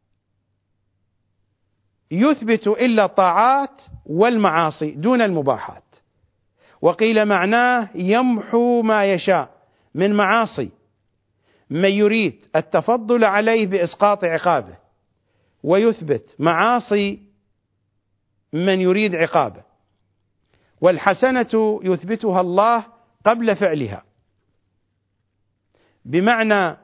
يثبت إلا الطاعات والمعاصي دون المباحات. وقيل معناه يمحو ما يشاء من معاصي من يريد التفضل عليه بإسقاط عقابه، ويثبت معاصي من يريد عقابه، والحسنة يثبتها الله قبل فعلها، بمعنى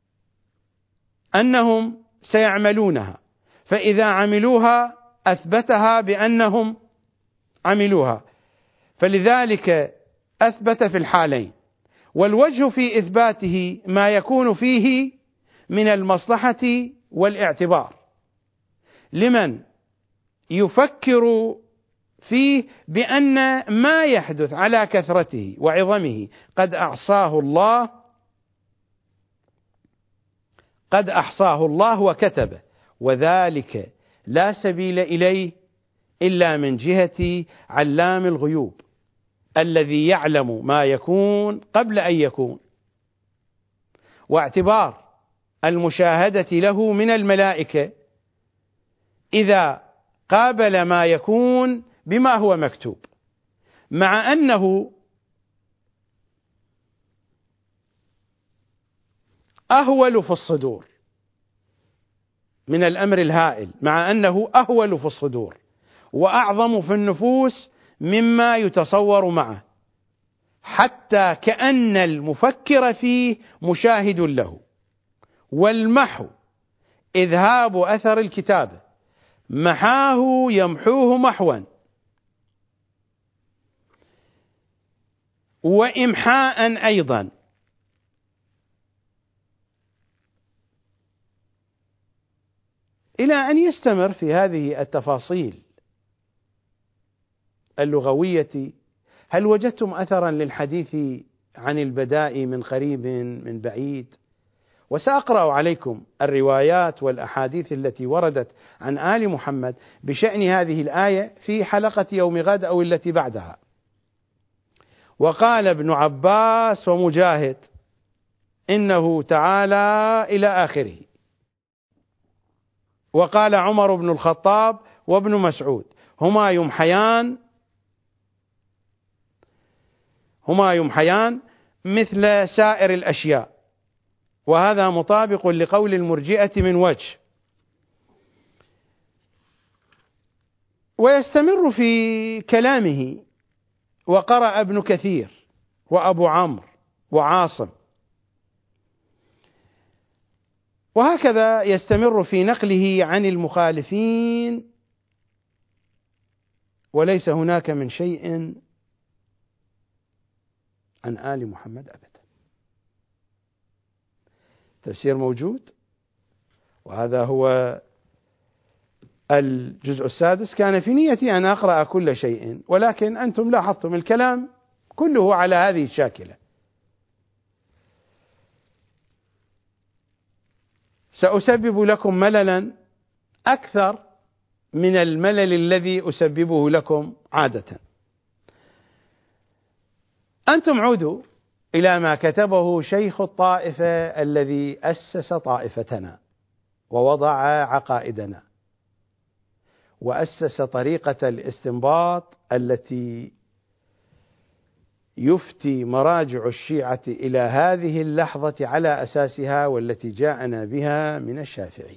أنهم سيعملونها، فإذا عملوها أثبتها بأنهم عملوها، فلذلك أثبت في الحالين. والوجه في إثباته ما يكون فيه من المصلحة والاعتبار لمن يفكر فيه بأن ما يحدث على كثرته وعظمه قد أحصاه الله وكتبه، وذلك لا سبيل إليه إلا من جهة علام الغيوب الذي يعلم ما يكون قبل أن يكون، واعتبار المشاهدة له من الملائكة إذا قابل ما يكون بما هو مكتوب، مع أنه أهول في الصدور من الأمر الهائل، مع أنه أهول في الصدور وأعظم في النفوس مما يتصور معه، حتى كأن المفكر فيه مشاهد له. والمحو إذهاب أثر الكتابة، محاه يمحوه محوا، وإمحاء أيضا. إلى أن يستمر في هذه التفاصيل اللغوية. هل وجدتم أثرا للحديث عن البداء من قريب من بعيد؟ وسأقرأ عليكم الروايات والأحاديث التي وردت عن آل محمد بشأن هذه الآية في حلقة يوم غد أو التي بعدها. وقال ابن عباس ومجاهد إنه تعالى إلى آخره. وقال عمر بن الخطاب وابن مسعود هما يمحيان مثل سائر الأشياء، وهذا مطابق لقول المرجئة من وجه. ويستمر في كلامه: وقرأ ابن كثير وأبو عمرو وعاصم، وهكذا يستمر في نقله عن المخالفين، وليس هناك من شيء عن آل محمد أبدا. تفسير موجود، وهذا هو الجزء السادس كان في نيتي أن أقرأ كل شيء، ولكن أنتم لاحظتم الكلام كله على هذه الشاكلة. سأسبب لكم مللا أكثر من الملل الذي أسببه لكم عادة. أنتم عودوا إلى ما كتبه شيخ الطائفة الذي أسس طائفتنا ووضع عقائدنا وأسس طريقة الاستنباط التي يفتي مراجع الشيعة إلى هذه اللحظة على أساسها، والتي جاءنا بها من الشافعي.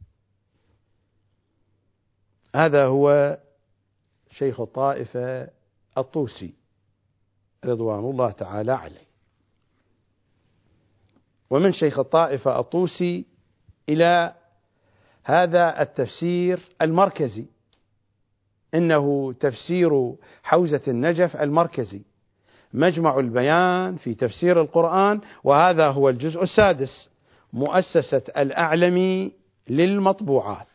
هذا هو شيخ الطائفة الطوسي رضوان الله تعالى عليه. ومن شيخ الطائفة الطوسي إلى هذا التفسير المركزي، إنه تفسير حوزة النجف المركزي، مجمع البيان في تفسير القرآن، وهذا هو الجزء السادس، مؤسسة الأعلمي للمطبوعات.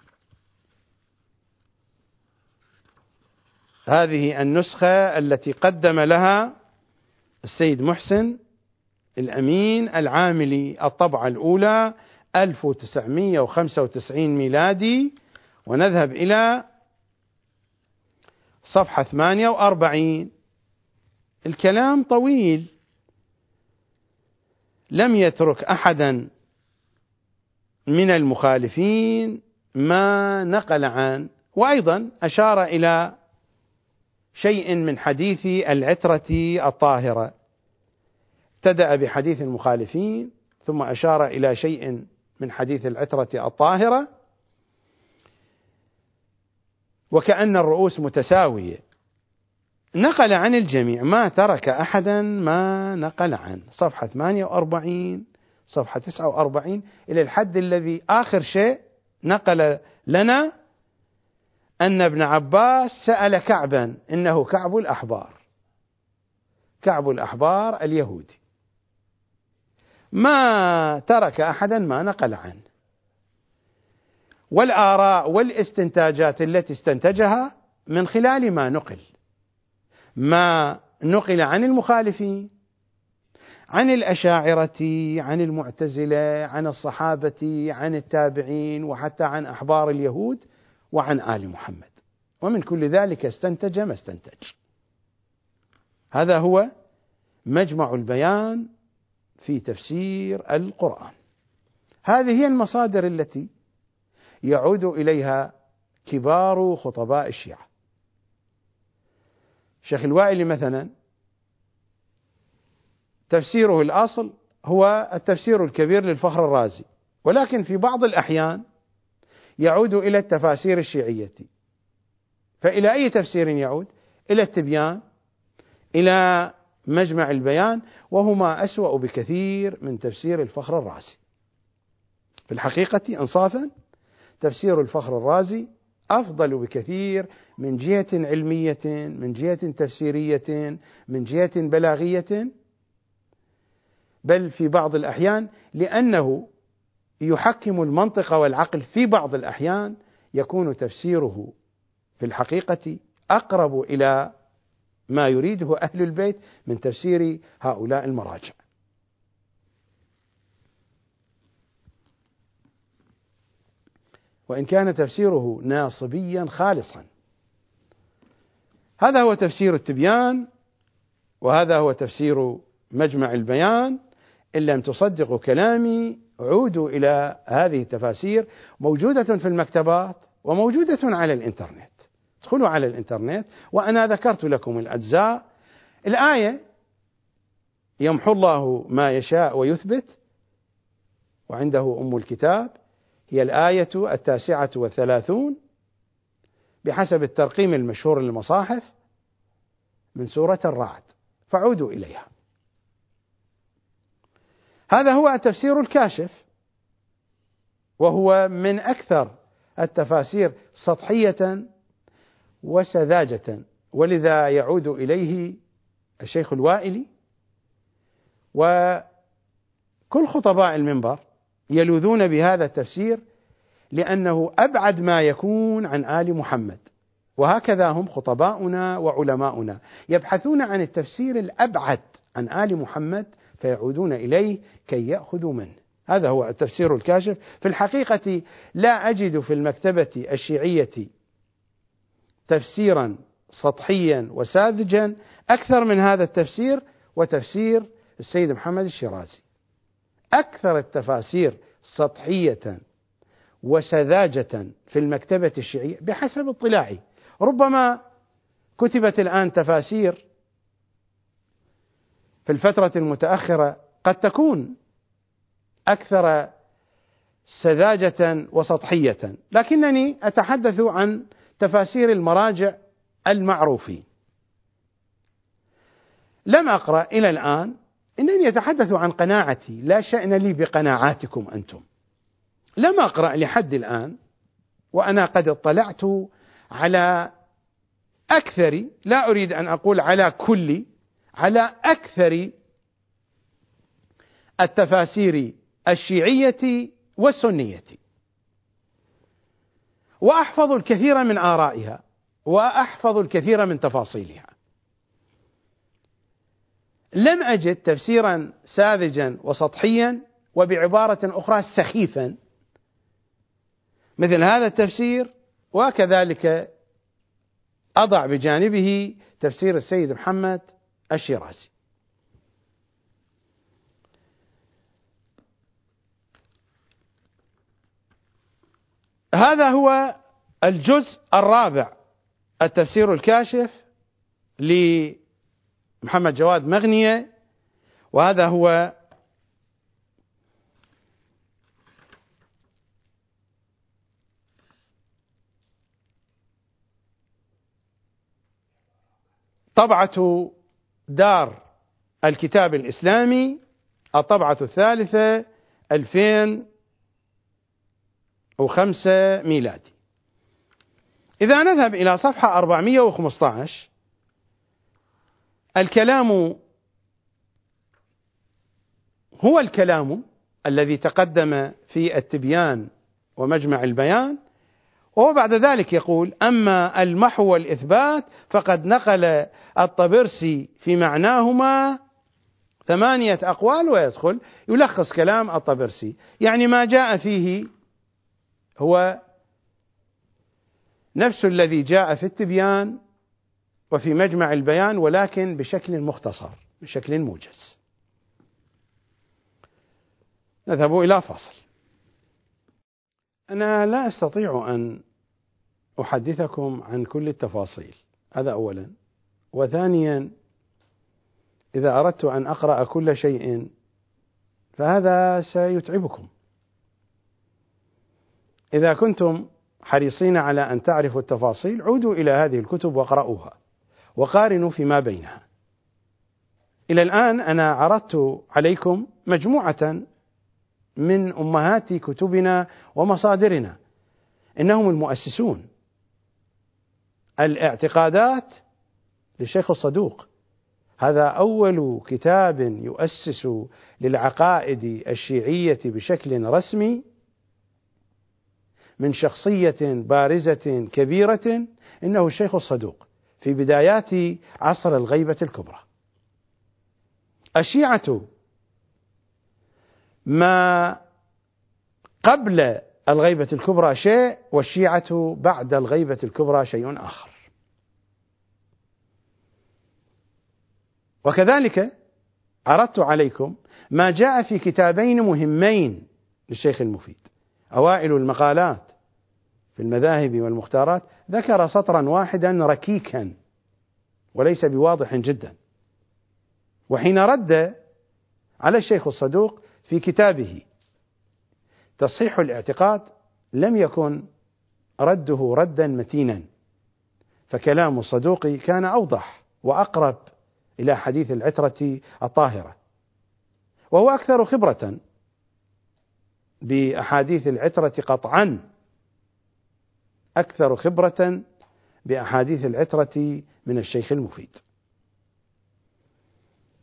هذه النسخة التي قدم لها السيد محسن الأمين العاملي الطبعة الأولى 1995 ميلادي، ونذهب إلى صفحة 48. الكلام طويل، لم يترك أحدا من المخالفين ما نقل عنه، وأيضا أشار إلى شيء من حديث العترة الطاهرة، ابتدأ بحديث المخالفين ثم أشار إلى شيء من حديث العترة الطاهرة، وكأن الرؤوس متساوية. نقل عن الجميع، ما ترك أحدا ما نقل عنه. صفحة 48 صفحة 49 إلى الحد الذي آخر شيء نقل لنا أن ابن عباس سأل كعبا، إنه كعب الأحبار، كعب الأحبار اليهودي. ما ترك أحدا ما نقل عنه. والآراء والاستنتاجات التي استنتجها من خلال ما نقل عن المخالفين، عن الأشاعرة، عن المعتزلة، عن الصحابة، عن التابعين، وحتى عن أحبار اليهود وعن آل محمد، ومن كل ذلك استنتج ما استنتج. هذا هو مجمع البيان في تفسير القرآن. هذه هي المصادر التي يعود إليها كبار خطباء الشيعة. شيخ الوائلي مثلا تفسيره الأصل هو التفسير الكبير للفخر الرازي، ولكن في بعض الأحيان يعود إلى التفاسير الشيعية. فإلى أي تفسير يعود؟ إلى التبيان، إلى مجمع البيان، وهما أسوأ بكثير من تفسير الفخر الرازي. في الحقيقة إنصافا تفسير الفخر الرازي أفضل بكثير من جهة علمية، من جهة تفسيرية، من جهة بلاغية، بل في بعض الأحيان لأنه يحكم المنطق والعقل في بعض الأحيان يكون تفسيره في الحقيقة أقرب إلى ما يريده أهل البيت من تفسير هؤلاء المراجع. وإن كان تفسيره ناصبيا خالصا. هذا هو تفسير التبيان، وهذا هو تفسير مجمع البيان. إن لم تصدقوا كلامي عودوا إلى هذه التفاسير، موجودة في المكتبات وموجودة على الإنترنت. ادخلوا على الإنترنت، وأنا ذكرت لكم الأجزاء. الآية يمحو الله ما يشاء ويثبت، وعنده أم الكتاب، هي الآية 39 بحسب الترقيم المشهور للمصاحف من سورة الرعد، فعودوا إليها. هذا هو التفسير الكاشف، وهو من أكثر التفاسير سطحية وسذاجة، ولذا يعود إليه الشيخ الوائلي وكل خطباء المنبر يلوذون بهذا التفسير، لأنه أبعد ما يكون عن آل محمد، وهكذا هم خطباؤنا وعلماؤنا يبحثون عن التفسير الأبعد عن آل محمد فيعودون إليه كي يأخذوا منه. هذا هو التفسير الكاشف. في الحقيقة لا أجد في المكتبة الشيعية تفسيرا سطحيا وساذجا أكثر من هذا التفسير وتفسير السيد محمد الشيرازي. أكثر التفاسير سطحية وسذاجة في المكتبة الشيعية بحسب اطلاعي. ربما كتبت الآن تفاسير في الفترة المتأخرة قد تكون أكثر سذاجة وسطحية، لكنني أتحدث عن تفاسير المراجع المعروفين. لم أقرأ إلى الآن، إنني أتحدث عن قناعتي، لا شأن لي بقناعاتكم أنتم. لم أقرأ لحد الآن وأنا قد اطلعت على أكثر، لا أريد أن أقول على كل، على أكثر التفاسير الشيعية والسنية، وأحفظ الكثير من آرائها وأحفظ الكثير من تفاصيلها. لم أجد تفسيرا ساذجا وسطحيا وبعبارة أخرى سخيفا مثل هذا التفسير، وكذلك أضع بجانبه تفسير السيد محمد الشيرازي. هذا هو الجزء الرابع، التفسير الكاشف لمحمد جواد مغنية، وهذا هو طبعة دار الكتاب الإسلامي، الطبعة الثالثة 2005 ميلادي. إذا نذهب إلى صفحة 415، الكلام هو الكلام الذي تقدم في التبيان ومجمع البيان، وبعد ذلك يقول: أما المحو والإثبات فقد نقل الطبرسي في معناهما 8 أقوال، ويدخل يلخص كلام الطبرسي، يعني ما جاء فيه هو نفس الذي جاء في التبيان وفي مجمع البيان، ولكن بشكل مختصر، بشكل موجز. نذهب إلى فصل. أنا لا أستطيع أن أحدثكم عن كل التفاصيل، هذا أولا. وثانيا، إذا أردت أن أقرأ كل شيء فهذا سيتعبكم. إذا كنتم حريصين على أن تعرفوا التفاصيل، عودوا إلى هذه الكتب واقرأوها وقارنوا فيما بينها. إلى الآن أنا عرضت عليكم مجموعة من أمهات كتبنا ومصادرنا، إنهم المؤسسون. الاعتقادات للشيخ الصدوق، هذا أول كتاب يؤسس للعقائد الشيعية بشكل رسمي من شخصية بارزة كبيرة، إنه الشيخ الصدوق في بدايات عصر الغيبة الكبرى. الشيعة ما قبل الغيبة الكبرى شيء، والشيعة بعد الغيبة الكبرى شيء آخر. وكذلك عرضت عليكم ما جاء في كتابين مهمين للشيخ المفيد. أوائل المقالات في المذاهب والمختارات ذكر سطرا واحدا ركيكا وليس بواضح جدا، وحين رد على الشيخ الصدوق في كتابه تصحيح الاعتقاد لم يكن رده ردا متينا، فكلام الصدوق كان أوضح وأقرب إلى حديث العترة الطاهرة، وهو أكثر خبرة بأحاديث العترة قطعا، أكثر خبرة بأحاديث العترة من الشيخ المفيد.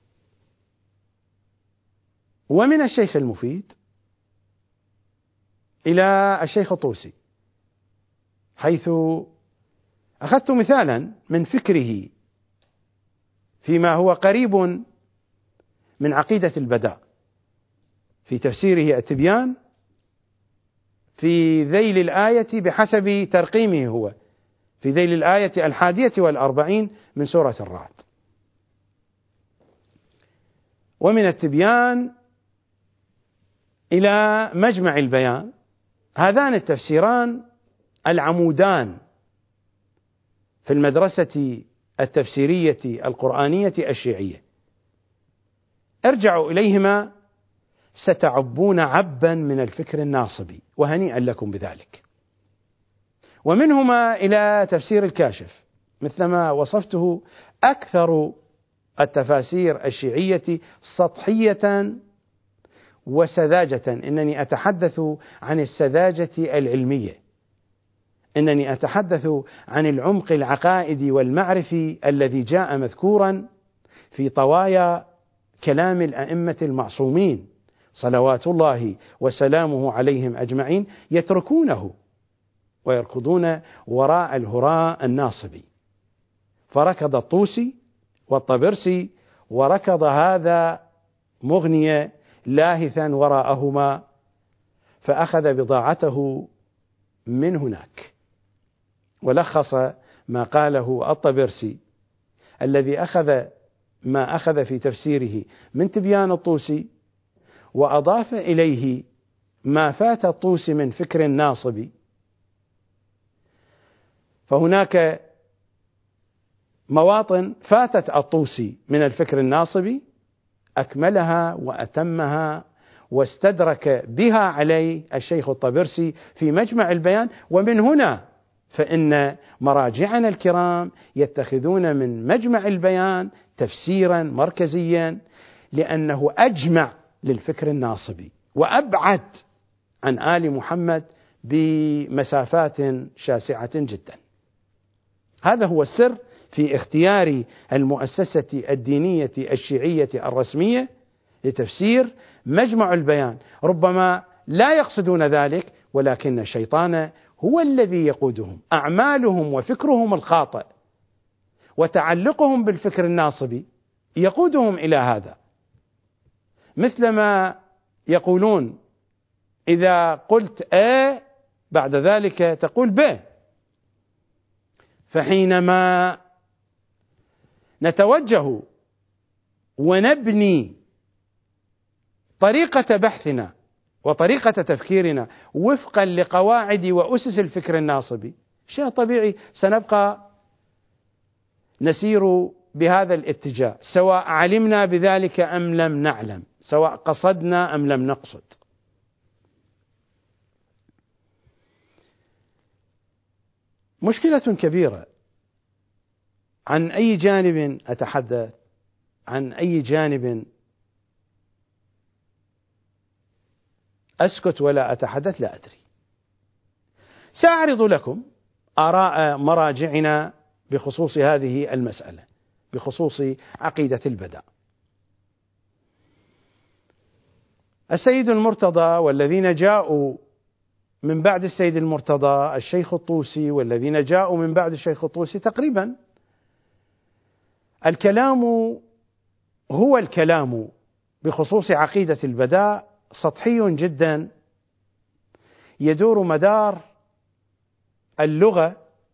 ومن الشيخ المفيد إلى الشيخ الطوسي، حيث أخذت مثالا من فكره فيما هو قريب من عقيدة البداء في تفسيره التبيان في ذيل الآية بحسب ترقيمه هو، في ذيل الآية 41 من سورة الرعد. ومن التبيان إلى مجمع البيان، هذان التفسيران العمودان في المدرسة التفسيرية القرآنية الشيعية، ارجعوا إليهما ستعبون عبا من الفكر الناصبي، وهنيئا لكم بذلك. ومنهما إلى تفسير الكاشف، مثلما وصفته أكثر التفاسير الشيعية سطحية وسذاجة. إنني أتحدث عن السذاجة العلمية، إنني أتحدث عن العمق العقائدي والمعرفي الذي جاء مذكورا في طوايا كلام الأئمة المعصومين صلوات الله وسلامه عليهم أجمعين، يتركونه ويركضون وراء الهراء الناصبي. فركض الطوسي والطبرسي، وركض هذا مغنية لاهثا وراءهما، فأخذ بضاعته من هناك. ولخص ما قاله الطبرسي الذي أخذ ما أخذ في تفسيره من تبيان الطوسي، وأضاف إليه ما فات الطوسي من فكر ناصبي. فهناك مواطن فاتت الطوسي من الفكر الناصبي أكملها وأتمها واستدرك بها عليه الشيخ الطبرسي في مجمع البيان. ومن هنا فإن مراجعنا الكرام يتخذون من مجمع البيان تفسيرا مركزيا، لأنه أجمع للفكر الناصبي وأبعد عن آل محمد بمسافات شاسعة جدا. هذا هو السر في اختيار المؤسسة الدينية الشيعية الرسمية لتفسير مجمع البيان. ربما لا يقصدون ذلك، ولكن الشيطان هو الذي يقودهم. أعمالهم وفكرهم الخاطئ وتعلقهم بالفكر الناصبي يقودهم إلى هذا، مثلما يقولون إذا قلت A بعد ذلك تقول B. فحينما نتوجه ونبني طريقة بحثنا وطريقة تفكيرنا وفقا لقواعد وأسس الفكر الناصبي، شيء طبيعي سنبقى نسير بهذا الاتجاه، سواء علمنا بذلك أم لم نعلم، سواء قصدنا أم لم نقصد. مشكلة كبيرة. عن أي جانب أتحدث؟ عن أي جانب أسكت ولا أتحدث؟ لا أدري. سأعرض لكم آراء مراجعنا بخصوص هذه المسألة، بخصوص عقيدة البداء. السيد المرتضى والذين جاءوا من بعد السيد المرتضى، الشيخ الطوسي والذين جاءوا من بعد الشيخ الطوسي، تقريبا الكلام هو الكلام بخصوص عقيدة البداء سطحي جدا، يدور مدار اللغة،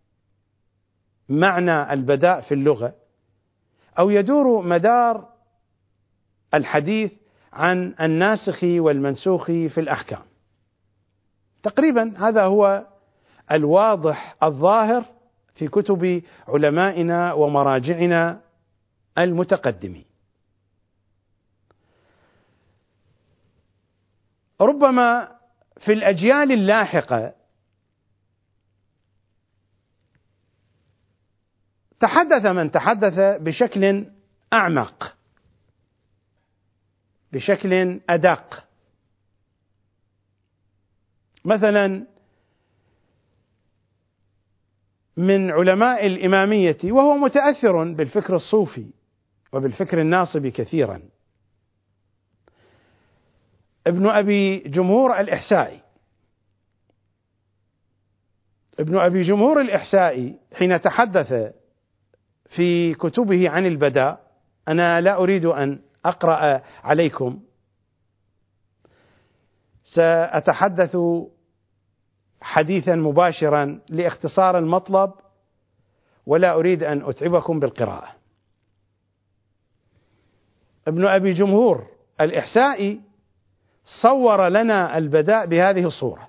معنى البداء في اللغة، أو يدور مدار الحديث عن الناسخ والمنسوخ في الأحكام. تقريبا هذا هو الواضح الظاهر في كتب علمائنا ومراجعنا المتقدمين. ربما في الأجيال اللاحقة تحدث من تحدث بشكل أعمق، بشكل أدق. مثلا من علماء الإمامية، وهو متأثر بالفكر الصوفي وبالفكر الناصبي كثيرا، ابن أبي جمهور الإحسائي ابن أبي جمهور الإحسائي حين تحدث في كتبه عن البداء، أنا لا أريد أن أقرأ عليكم، سأتحدث حديثا مباشرا لاختصار المطلب ولا أريد أن أتعبكم بالقراءة. ابن أبي جمهور الإحسائي صور لنا البداء بهذه الصورة،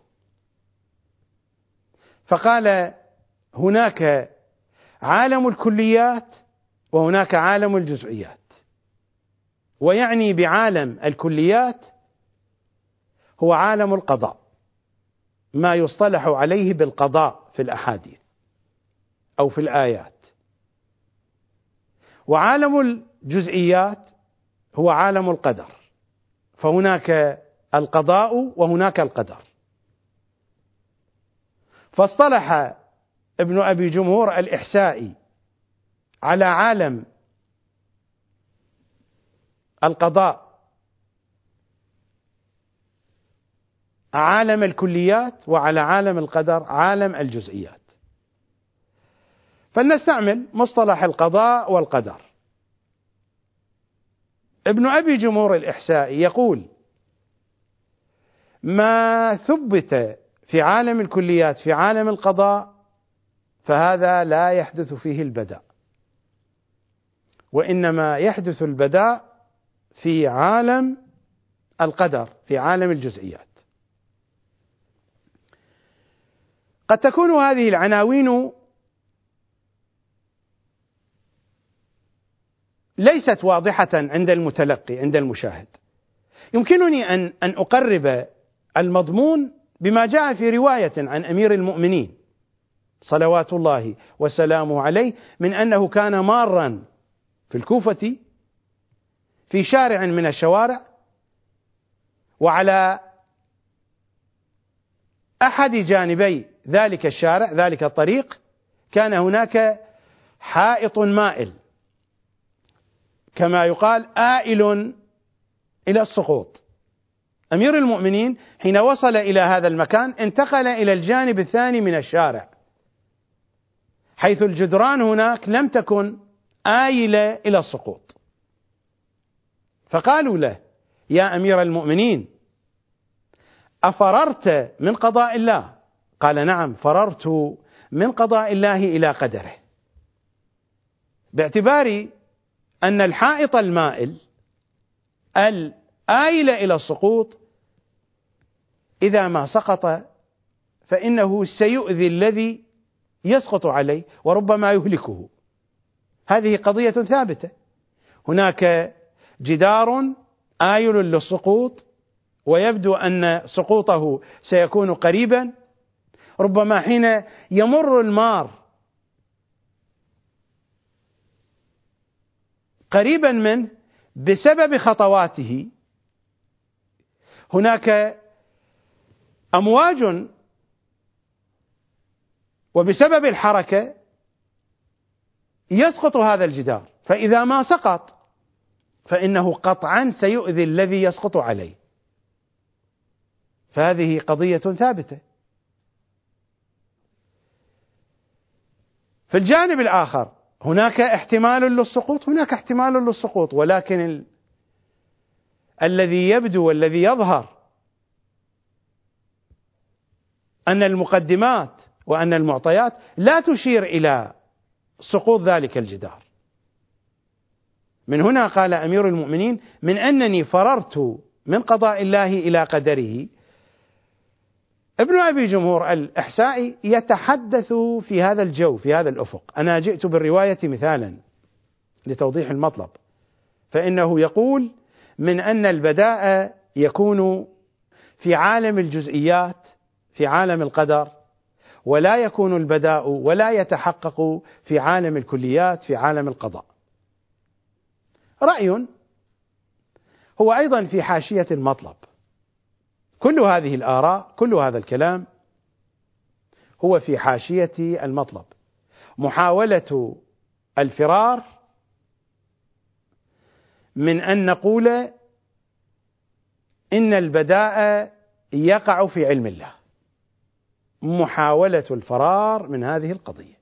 فقال هناك عالم الكليات وهناك عالم الجزئيات، ويعني بعالم الكليات هو عالم القضاء، ما يصطلح عليه بالقضاء في الأحاديث أو في الآيات، وعالم الجزئيات هو عالم القدر، فهناك القضاء وهناك القدر. فاصطلح ابن أبي جمهور الإحسائي على عالم القضاء عالم الكليات، وعلى عالم القدر عالم الجزئيات. فلنستعمل مصطلح القضاء والقدر. ابن أبي جمهور الإحسائي يقول ما ثبت في عالم الكليات في عالم القضاء فهذا لا يحدث فيه البداء، وإنما يحدث البداء في عالم القدر، في عالم الجزئيات. قد تكون هذه العناوين ليست واضحة عند المتلقي، عند المشاهد. يمكنني أن أقرب المضمون بما جاء في رواية عن أمير المؤمنين صلوات الله وسلامه عليه من أنه كان مارا في الكوفة في شارع من الشوارع، وعلى أحد جانبي ذلك الشارع ذلك الطريق كان هناك حائط مائل، كما يقال آئل إلى السقوط. أمير المؤمنين حين وصل إلى هذا المكان انتقل إلى الجانب الثاني من الشارع، حيث الجدران هناك لم تكن آيلة إلى السقوط. فقالوا له يا أمير المؤمنين أفررت من قضاء الله؟ قال نعم، فررت من قضاء الله إلى قدره، باعتبار أن الحائط المائل الآيل إلى السقوط إذا ما سقط فإنه سيؤذي الذي يسقط عليه وربما يهلكه. هذه قضية ثابتة، هناك جدار آيل للسقوط ويبدو أن سقوطه سيكون قريبا، ربما حين يمر المار قريبا منه بسبب خطواته هناك أمواج، وبسبب الحركة يسقط هذا الجدار، فإذا ما سقط فإنه قطعا سيؤذي الذي يسقط عليه. فهذه قضية ثابتة. في الجانب الآخر هناك احتمال للسقوط، هناك احتمال للسقوط، ولكن الذي يبدو والذي يظهر أن المقدمات وأن المعطيات لا تشير إلى سقوط ذلك الجدار. من هنا قال أمير المؤمنين من أنني فررت من قضاء الله إلى قدره. ابن أبي جمهور الإحسائي يتحدث في هذا الجو، في هذا الأفق. أنا جئت بالرواية مثالا لتوضيح المطلب، فإنه يقول من أن البداء يكون في عالم الجزئيات في عالم القدر، ولا يكون البداء ولا يتحقق في عالم الكليات في عالم القضاء. رأي هو أيضا في حاشية المطلب. كل هذه الآراء، كل هذا الكلام هو في حاشية المطلب، محاولة الفرار من أن نقول إن البداء يقع في علم الله، محاولة الفرار من هذه القضية،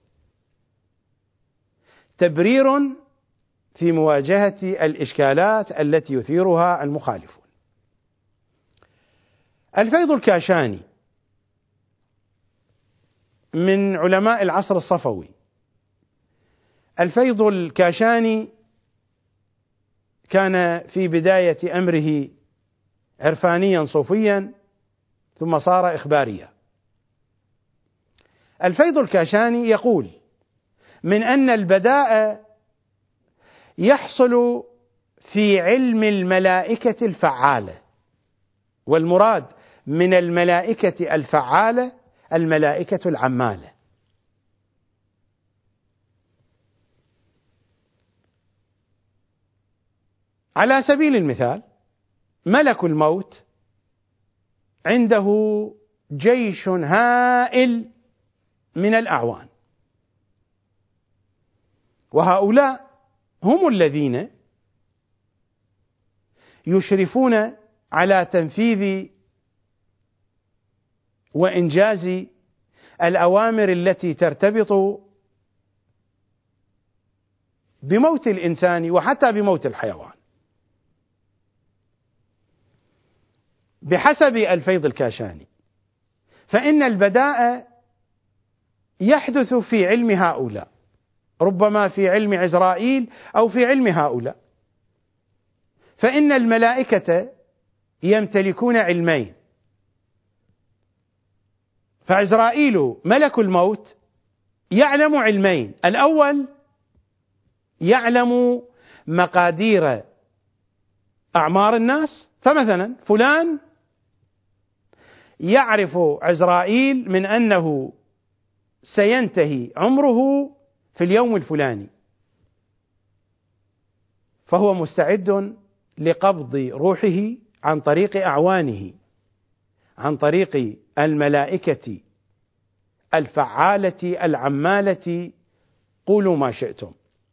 تبرير في مواجهة الإشكالات التي يثيرها المخالفون. الفيض الكاشاني من علماء العصر الصفوي. الفيض الكاشاني كان في بداية أمره عرفانيا صوفيا ثم صار إخباريا. الفيض الكاشاني يقول من أن البداء يحصل في علم الملائكة الفعالة، والمراد من الملائكة الفعالة الملائكة العمالة. على سبيل المثال ملك الموت عنده جيش هائل من الأعوان، وهؤلاء هم الذين يشرفون على تنفيذ وإنجاز الأوامر التي ترتبط بموت الإنسان وحتى بموت الحيوان. بحسب الفيض الكاشاني فإن البداء يحدث في علم هؤلاء، ربما في علم عزرائيل أو في علم هؤلاء، فإن الملائكة يمتلكون علمين، فعزرائيل ملك الموت يعلم علمين: الأول يعلم مقادير أعمار الناس، فمثلا فلان يعرف عزرائيل من أنه سينتهي عمره في اليوم الفلاني، فهو مستعد لقبض روحه عن طريق أعوانه، عن طريق الملائكة الفعالة العمالة، قولوا ما شئتم.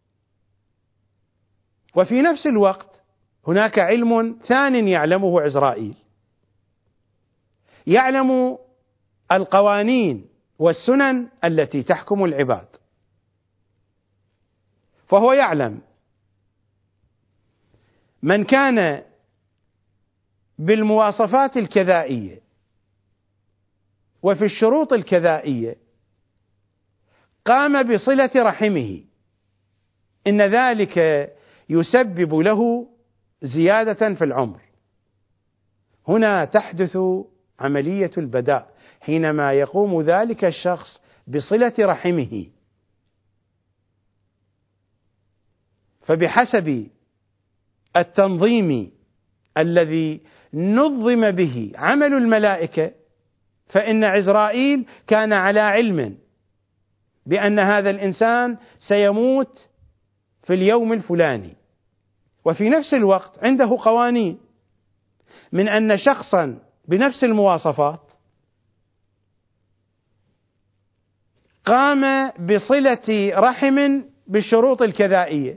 وفي نفس الوقت هناك علم ثان يعلمه عزرائيل، يعلم القوانين والسنن التي تحكم العباد، فهو يعلم من كان بالمواصفات الكذائية وفي الشروط الكذائية قام بصلة رحمه إن ذلك يسبب له زيادة في العمر. هنا تحدث عملية البداء حينما يقوم ذلك الشخص بصلة رحمه. فبحسب التنظيم الذي نظم به عمل الملائكة فإن عزرائيل كان على علم بأن هذا الإنسان سيموت في اليوم الفلاني، وفي نفس الوقت عنده قوانين من أن شخصا بنفس المواصفات قام بصلة رحم بالشروط الكذائية،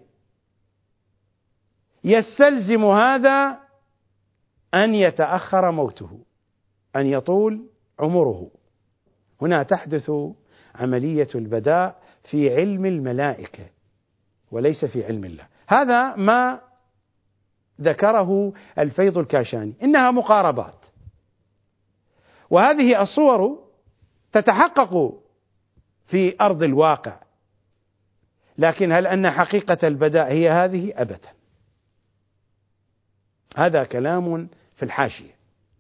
يستلزم هذا أن يتأخر موته، أن يطول عمره. هنا تحدث عملية البداء في علم الملائكة وليس في علم الله. هذا ما ذكره الفيض الكاشاني، إنها مقاربات، وهذه الصور تتحقق في أرض الواقع، لكن هل أن حقيقة البداء هي هذه؟ أبدا. هذا كلام في الحاشية.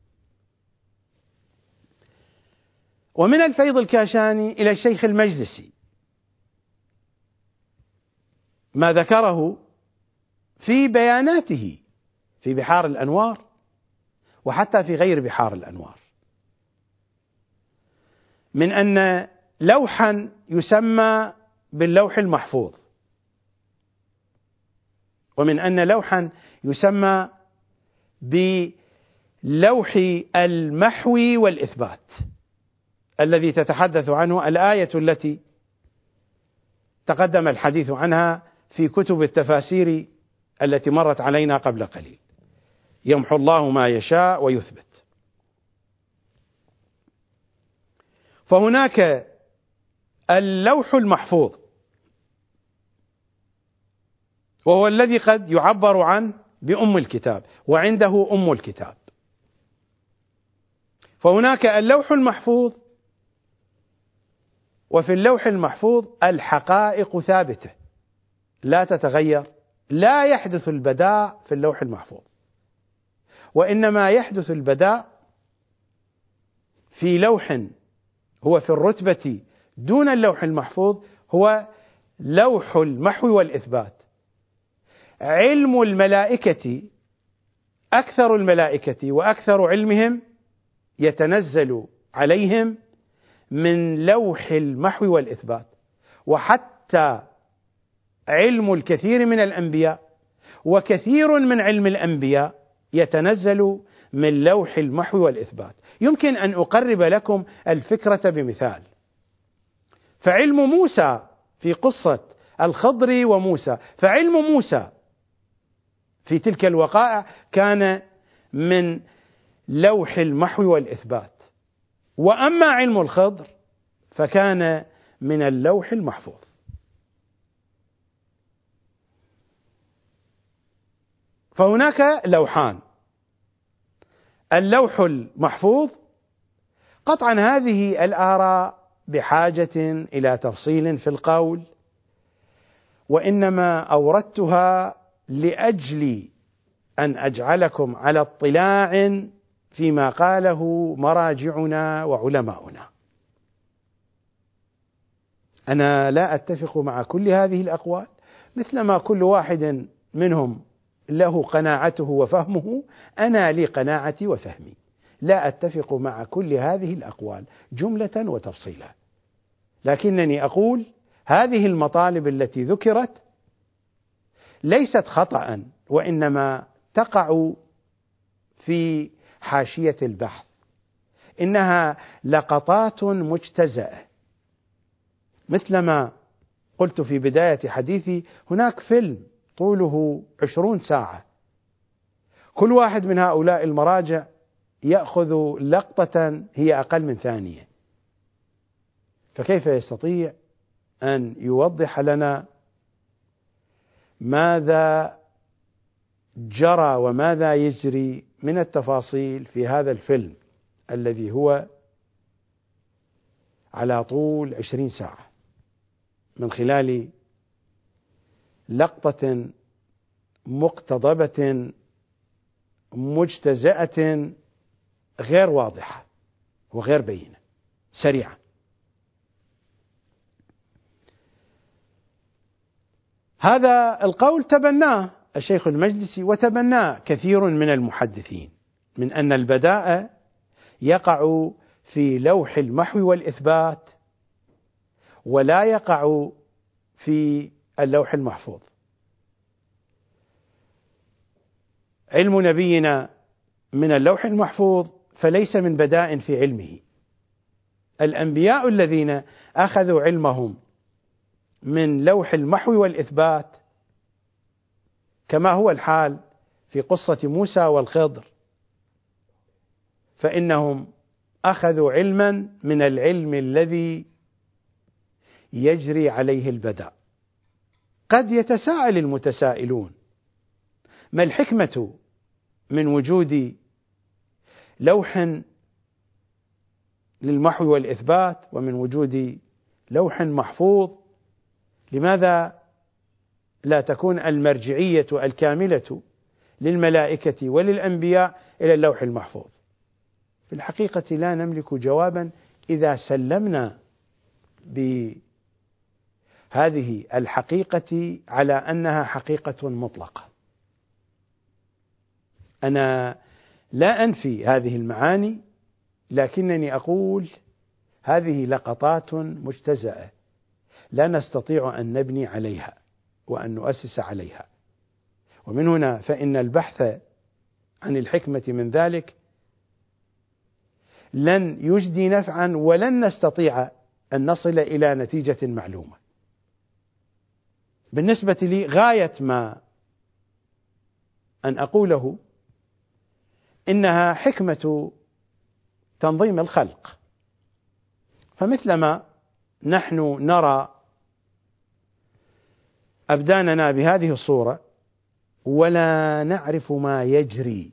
ومن الفيض الكاشاني إلى الشيخ المجلسي ما ذكره في بياناته في بحار الأنوار وحتى في غير بحار الأنوار، من أن لوحا يسمى باللوح المحفوظ، ومن أن لوحا يسمى بلوح المحو والإثبات الذي تتحدث عنه الآية التي تقدم الحديث عنها في كتب التفاسير التي مرت علينا قبل قليل: يمحو الله ما يشاء ويثبت. فهناك اللوح المحفوظ، وهو الذي قد يعبر عنه بأم الكتاب، وعنده أم الكتاب. فهناك اللوح المحفوظ، وفي اللوح المحفوظ الحقائق ثابتة لا تتغير، لا يحدث البداء في اللوح المحفوظ، وإنما يحدث البداء في لوح هو في الرتبة دون اللوح المحفوظ، هو لوح المحو والإثبات. علم الملائكة، أكثر الملائكة وأكثر علمهم يتنزل عليهم من لوح المحو والإثبات، وحتى علم الكثير من الأنبياء وكثير من علم الأنبياء يتنزل من لوح المحو والإثبات. يمكن أن أقرب لكم الفكرة بمثال. فعلم موسى في قصة الخضر وموسى، فعلم موسى في تلك الوقائع كان من لوح المحو والإثبات، وأما علم الخضر فكان من اللوح المحفوظ. فهناك لوحان، اللوح المحفوظ، قطعا هذه الآراء بحاجة إلى تفصيل في القول، وإنما أوردتها لأجل أن أجعلكم على اطلاع فيما قاله مراجعنا وعلماؤنا. أنا لا أتفق مع كل هذه الأقوال، مثلما كل واحد منهم له قناعته وفهمه، أنا لي قناعتي وفهمي، لا أتفق مع كل هذه الأقوال جملة وتفصيلا، لكنني أقول هذه المطالب التي ذكرت ليست خطأ، وإنما تقع في حاشية البحث، إنها لقطات مجتزأة. مثلما قلت في بداية حديثي، هناك فيلم طوله 20 ساعة، كل واحد من هؤلاء المراجع يأخذ لقطة هي أقل من ثانية، فكيف يستطيع أن يوضح لنا ماذا جرى وماذا يجري من التفاصيل في هذا الفيلم الذي هو على طول 20 ساعة، من خلال لقطة مقتضبة مجتزأة غير واضحة وغير بينة، سريعة. هذا القول تبناه الشيخ المجلسي وتبناه كثير من المحدثين، من أن البداء يقع في لوح المحو والإثبات ولا يقع في اللوح المحفوظ. علم نبينا من اللوح المحفوظ فليس من بداء في علمه. الأنبياء الذين أخذوا علمهم من لوح المحو والإثبات، كما هو الحال في قصة موسى والخضر، فإنهم أخذوا علما من العلم الذي يجري عليه البداء. قد يتساءل المتسائلون: ما الحكمة من وجود لوح للمحو والإثبات ومن وجود لوح محفوظ؟ لماذا لا تكون المرجعية الكاملة للملائكة وللأنبياء إلى اللوح المحفوظ؟ في الحقيقة لا نملك جوابا إذا سلمنا بهذه الحقيقة على أنها حقيقة مطلقة. أنا لا أنفي هذه المعاني، لكنني أقول هذه لقطات مجتزأة لا نستطيع أن نبني عليها وأن نؤسس عليها، ومن هنا فإن البحث عن الحكمة من ذلك لن يجدي نفعا، ولن نستطيع أن نصل إلى نتيجة معلومة. بالنسبة لي غاية ما أن أقوله إنها حكمة تنظيم الخلق، فمثلما نحن نرى أبداننا بهذه الصورة ولا نعرف ما يجري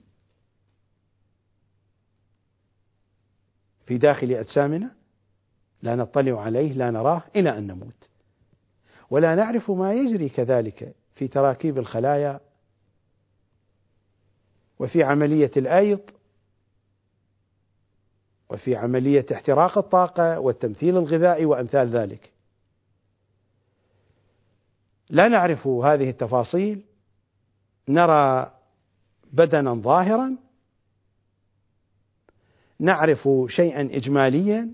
في داخل أجسامنا، لا نطلع عليه، لا نراه إلى أن نموت، ولا نعرف ما يجري كذلك في تراكيب الخلايا وفي عملية الأيض وفي عملية احتراق الطاقة والتمثيل الغذائي وأمثال ذلك. لا نعرف هذه التفاصيل، نرى بدنا ظاهرا، نعرف شيئا إجماليا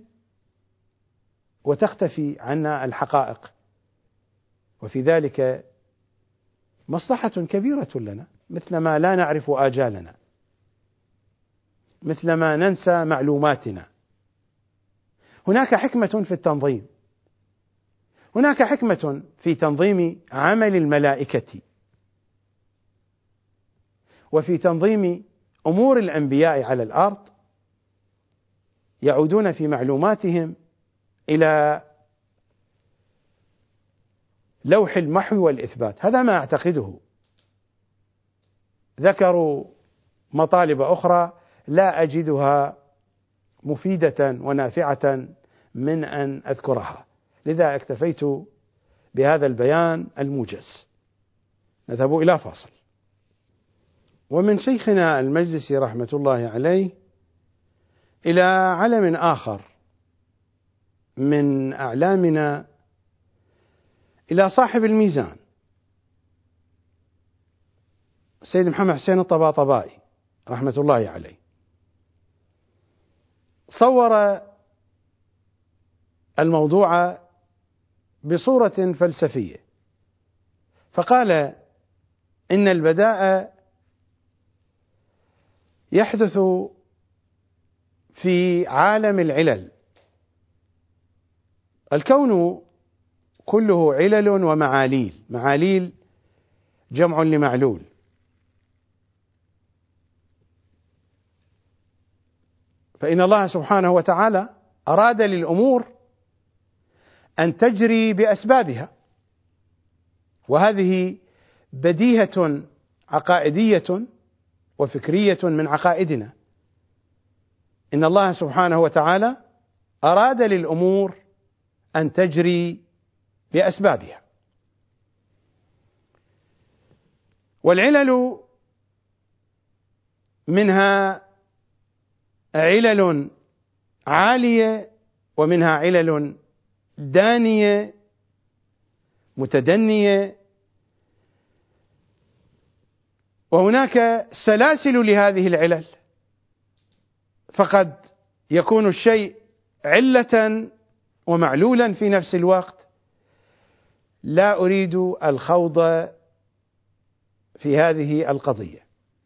وتختفي عنا الحقائق، وفي ذلك مصلحة كبيرة لنا، مثلما لا نعرف آجالنا، مثلما ننسى معلوماتنا. هناك حكمة في التنظيم، هناك حكمة في تنظيم عمل الملائكة وفي تنظيم أمور الأنبياء على الأرض، يعودون في معلوماتهم إلى لوح المحو والإثبات. هذا ما أعتقده. ذكروا مطالب أخرى لا أجدها مفيدة ونافعة من أن أذكرها، لذا اكتفيت بهذا البيان الموجز. نذهب إلى فاصل. ومن شيخنا المجلسي رحمة الله عليه إلى علم آخر من أعلامنا، إلى صاحب الميزان السيد محمد حسين الطباطبائي رحمة الله عليه. صور الموضوع بصورة فلسفية، فقال إن البداء يحدث في عالم العلل. الكون كله علل ومعاليل، معاليل جمع لمعلول، فإن الله سبحانه وتعالى أراد للأمور أن تجري بأسبابها، وهذه بديهة عقائدية وفكرية من عقائدنا. إن الله سبحانه وتعالى أراد للأمور أن تجري بأسبابها، والعلل منها علل عالية ومنها علل دانية متدنية، وهناك سلاسل لهذه العلل، فقد يكون الشيء علة ومعلولا في نفس الوقت. لا أريد الخوض في هذه القضية،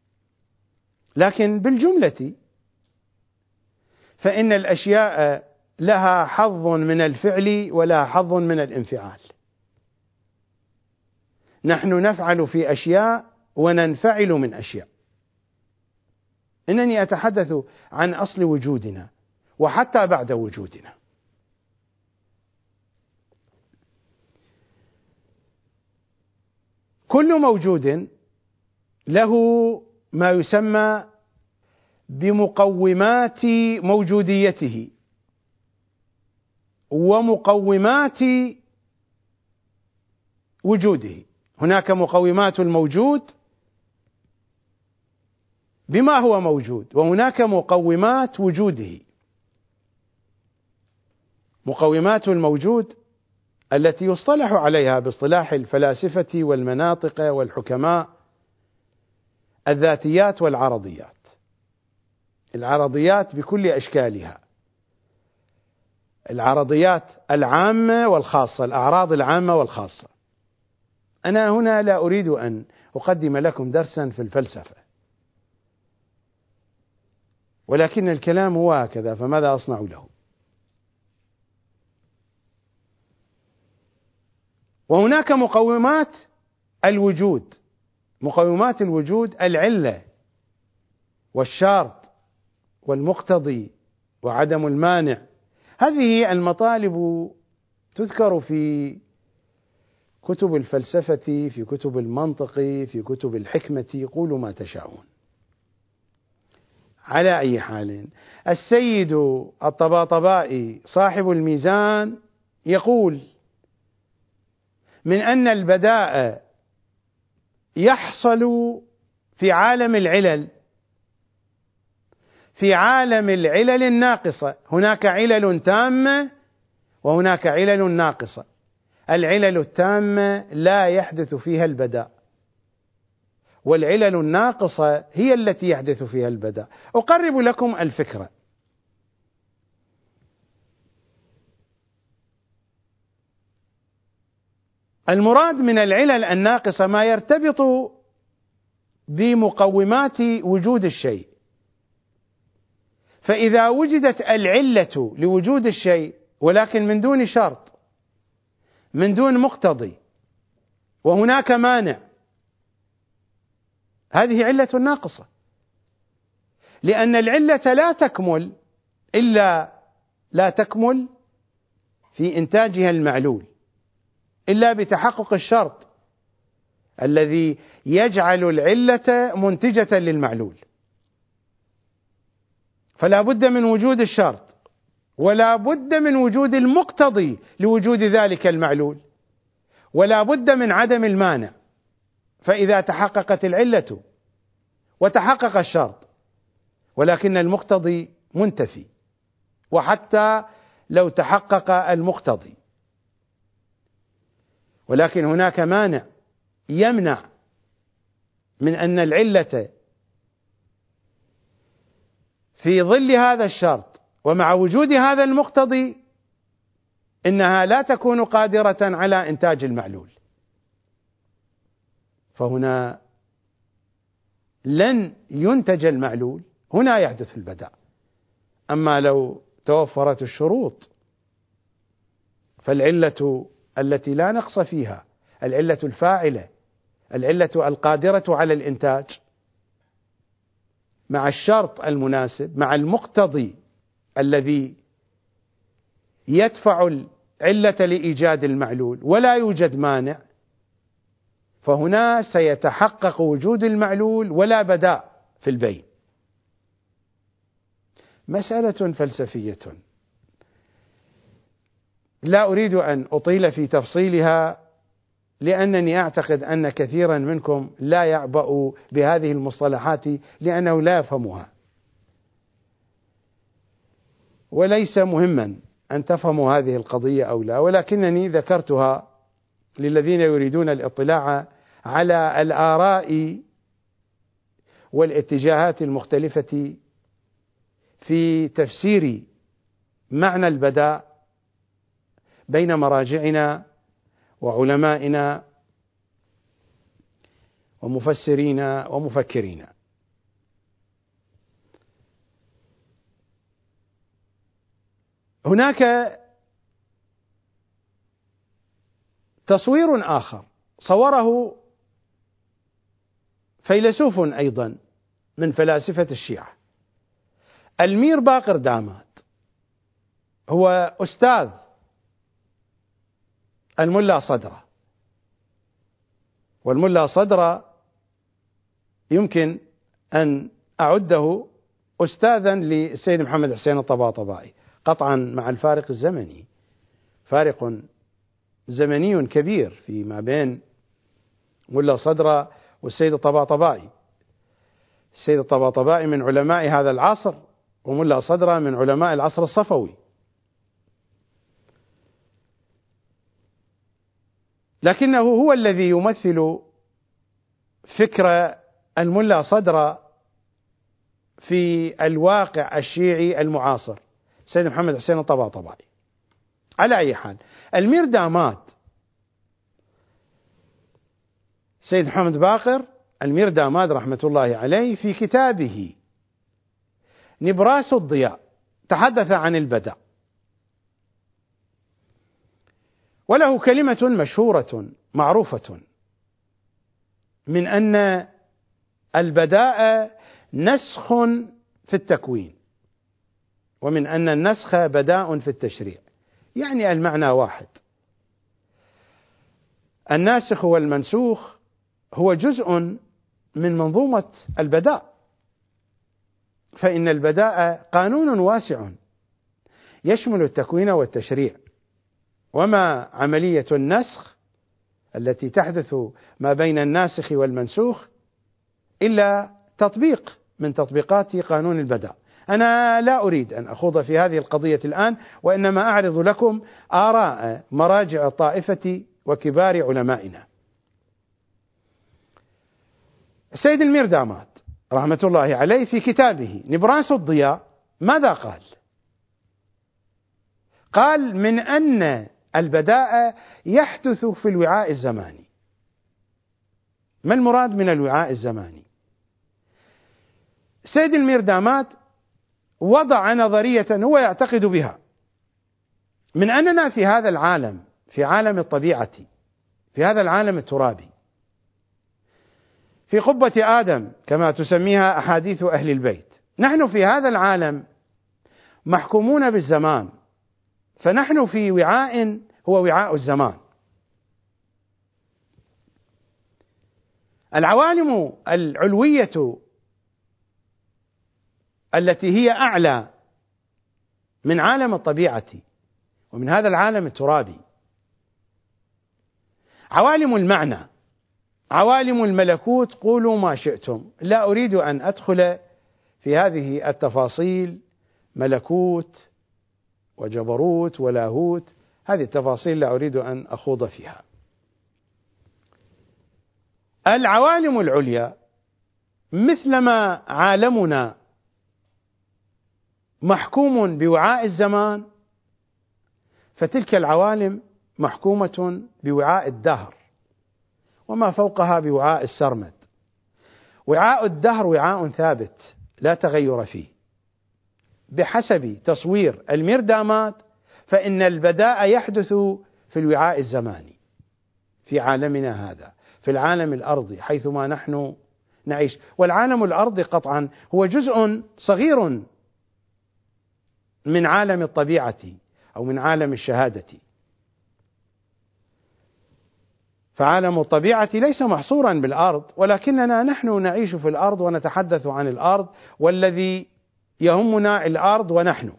لكن بالجملة فإن الأشياء لها حظ من الفعل ولا حظ من الانفعال. نحن نفعل في أشياء وننفعل من أشياء. إنني أتحدث عن أصل وجودنا وحتى بعد وجودنا. كل موجود له ما يسمى بمقومات موجوديته ومقومات وجوده. هناك مقومات الموجود بما هو موجود، وهناك مقومات وجوده. مقومات الموجود التي يصطلح عليها باصطلاح الفلاسفة والمناطق والحكماء الذاتيات والعرضيات. العرضيات بكل أشكالها، العرضيات العامة والخاصة، الأعراض العامة والخاصة. أنا هنا لا أريد أن أقدم لكم درسا في الفلسفة، ولكن الكلام هو هكذا، فماذا أصنع له؟ وهناك مقومات الوجود. مقومات الوجود العلة والشرط والمقتضي وعدم المانع، هذه المطالب تذكر في كتب الفلسفة، في كتب المنطق، في كتب الحكمة، قولوا ما تشاءون. على أي حال، السيد الطباطبائي صاحب الميزان يقول من أن البداء يحصل في عالم العلل، في عالم العلل الناقصة. هناك علل تامة وهناك علل ناقصة. العلل التامة لا يحدث فيها البداء، والعلل الناقصة هي التي يحدث فيها البداء. أقرب لكم الفكرة. المراد من العلل الناقصة ما يرتبط بمقومات وجود الشيء، فإذا وجدت العلة لوجود الشيء ولكن من دون شرط، من دون مقتضي، وهناك مانع، هذه علة ناقصة، لأن العلة لا تكمل في إنتاجها المعلول إلا بتحقق الشرط الذي يجعل العلة منتجة للمعلول. فلا بد من وجود الشرط، ولا بد من وجود المقتضي لوجود ذلك المعلول، ولا بد من عدم المانع. فإذا تحققت العلة وتحقق الشرط ولكن المقتضي منتفي، وحتى لو تحقق المقتضي ولكن هناك مانع يمنع من أن العلة في ظل هذا الشرط ومع وجود هذا المقتضي إنها لا تكون قادرة على إنتاج المعلول، فهنا لن ينتج المعلول، هنا يحدث البداء. أما لو توفرت الشروط فالعلة التي لا نقص فيها، العلة الفاعلة، العلة القادرة على الإنتاج، مع الشرط المناسب، مع المقتضي الذي يدفع العلة لإيجاد المعلول ولا يوجد مانع، فهنا سيتحقق وجود المعلول ولا بداء في البين. مسألة فلسفية لا أريد أن أطيل في تفصيلها، لأنني أعتقد أن كثيرا منكم لا يعبأ بهذه المصطلحات لأنه لا يفهمها، وليس مهما أن تفهموا هذه القضية أو لا، ولكنني ذكرتها للذين يريدون الاطلاع على الآراء والاتجاهات المختلفة في تفسير معنى البداء بين مراجعنا وعلمائنا ومفسرين ومفكرين. هناك تصوير آخر صوره فيلسوف أيضا من فلاسفة الشيعة، المير باقر داماد، هو أستاذ الملا صدرة، والملا صدرة يمكن أن أعده أستاذا للسيد محمد حسين الطباطبائي، قطعا مع الفارق الزمني، فارق زمني كبير فيما بين ملا صدرة والسيد الطباطبائي. السيد الطباطبائي من علماء هذا العصر، وملا صدرة من علماء العصر الصفوي. لكنه هو الذي يمثل فكر الملا صدرة في الواقع الشيعي المعاصر، سيد محمد حسين الطباطبائي. على أي حال، المير داماد، سيد محمد باقر، المير داماد رحمة الله عليه في كتابه نبراس الضياء تحدث عن البداء، وله كلمة مشهورة معروفة من أن البداء نسخ في التكوين، ومن أن النسخ بداء في التشريع، يعني المعنى واحد. الناسخ والمنسوخ هو جزء من منظومة البداء، فإن البداء قانون واسع يشمل التكوين والتشريع، وما عملية النسخ التي تحدث ما بين الناسخ والمنسوخ إلا تطبيق من تطبيقات قانون البداء. أنا لا أريد أن أخوض في هذه القضية الآن، وإنما أعرض لكم آراء مراجع الطائفة وكبار علمائنا. السيد الميرداماد رحمة الله عليه في كتابه نبراس الضياء ماذا قال؟ قال من أن البداء يحدث في الوعاء الزماني. ما المراد من الوعاء الزماني؟ السيد الميرداماد وضع نظرية هو يعتقد بها، من أننا في هذا العالم، في عالم الطبيعة، في هذا العالم الترابي، في قبة آدم كما تسميها أحاديث أهل البيت، نحن في هذا العالم محكومون بالزمان، فنحن في وعاء هو وعاء الزمان. العوالم العلوية التي هي أعلى من عالم الطبيعة ومن هذا العالم الترابي، عوالم المعنى، عوالم الملكوت، قولوا ما شئتم، لا أريد أن أدخل في هذه التفاصيل، ملكوت وجبروت ولاهوت، هذه التفاصيل لا أريد أن أخوض فيها. العوالم العليا مثلما عالمنا محكوم بوعاء الزمان، فتلك العوالم محكومة بوعاء الدهر، وما فوقها بوعاء السرمد. وعاء الدهر وعاء ثابت لا تغير فيه. بحسب تصوير الميرداماد فإن البداء يحدث في الوعاء الزماني في عالمنا هذا، في العالم الأرضي حيثما نحن نعيش. والعالم الأرضي قطعا هو جزء صغير من عالم الطبيعة أو من عالم الشهادة. فعالم الطبيعة ليس محصورا بالأرض، ولكننا نحن نعيش في الأرض ونتحدث عن الأرض، والذي يهمنا الأرض ونحن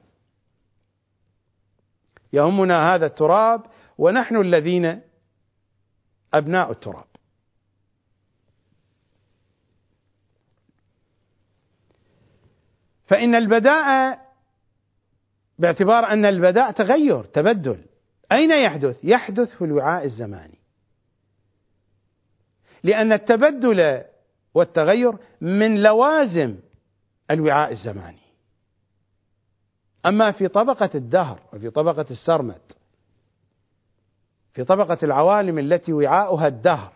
يهمنا هذا التراب، ونحن الذين أبناء التراب. فإن البداء، باعتبار أن البداء تغير تبدل، أين يحدث؟ يحدث في الوعاء الزماني، لأن التبدل والتغير من لوازم الوعاء الزماني. أما في طبقة الدهر وفي طبقة السرمد، في طبقة العوالم التي وعاؤها الدهر،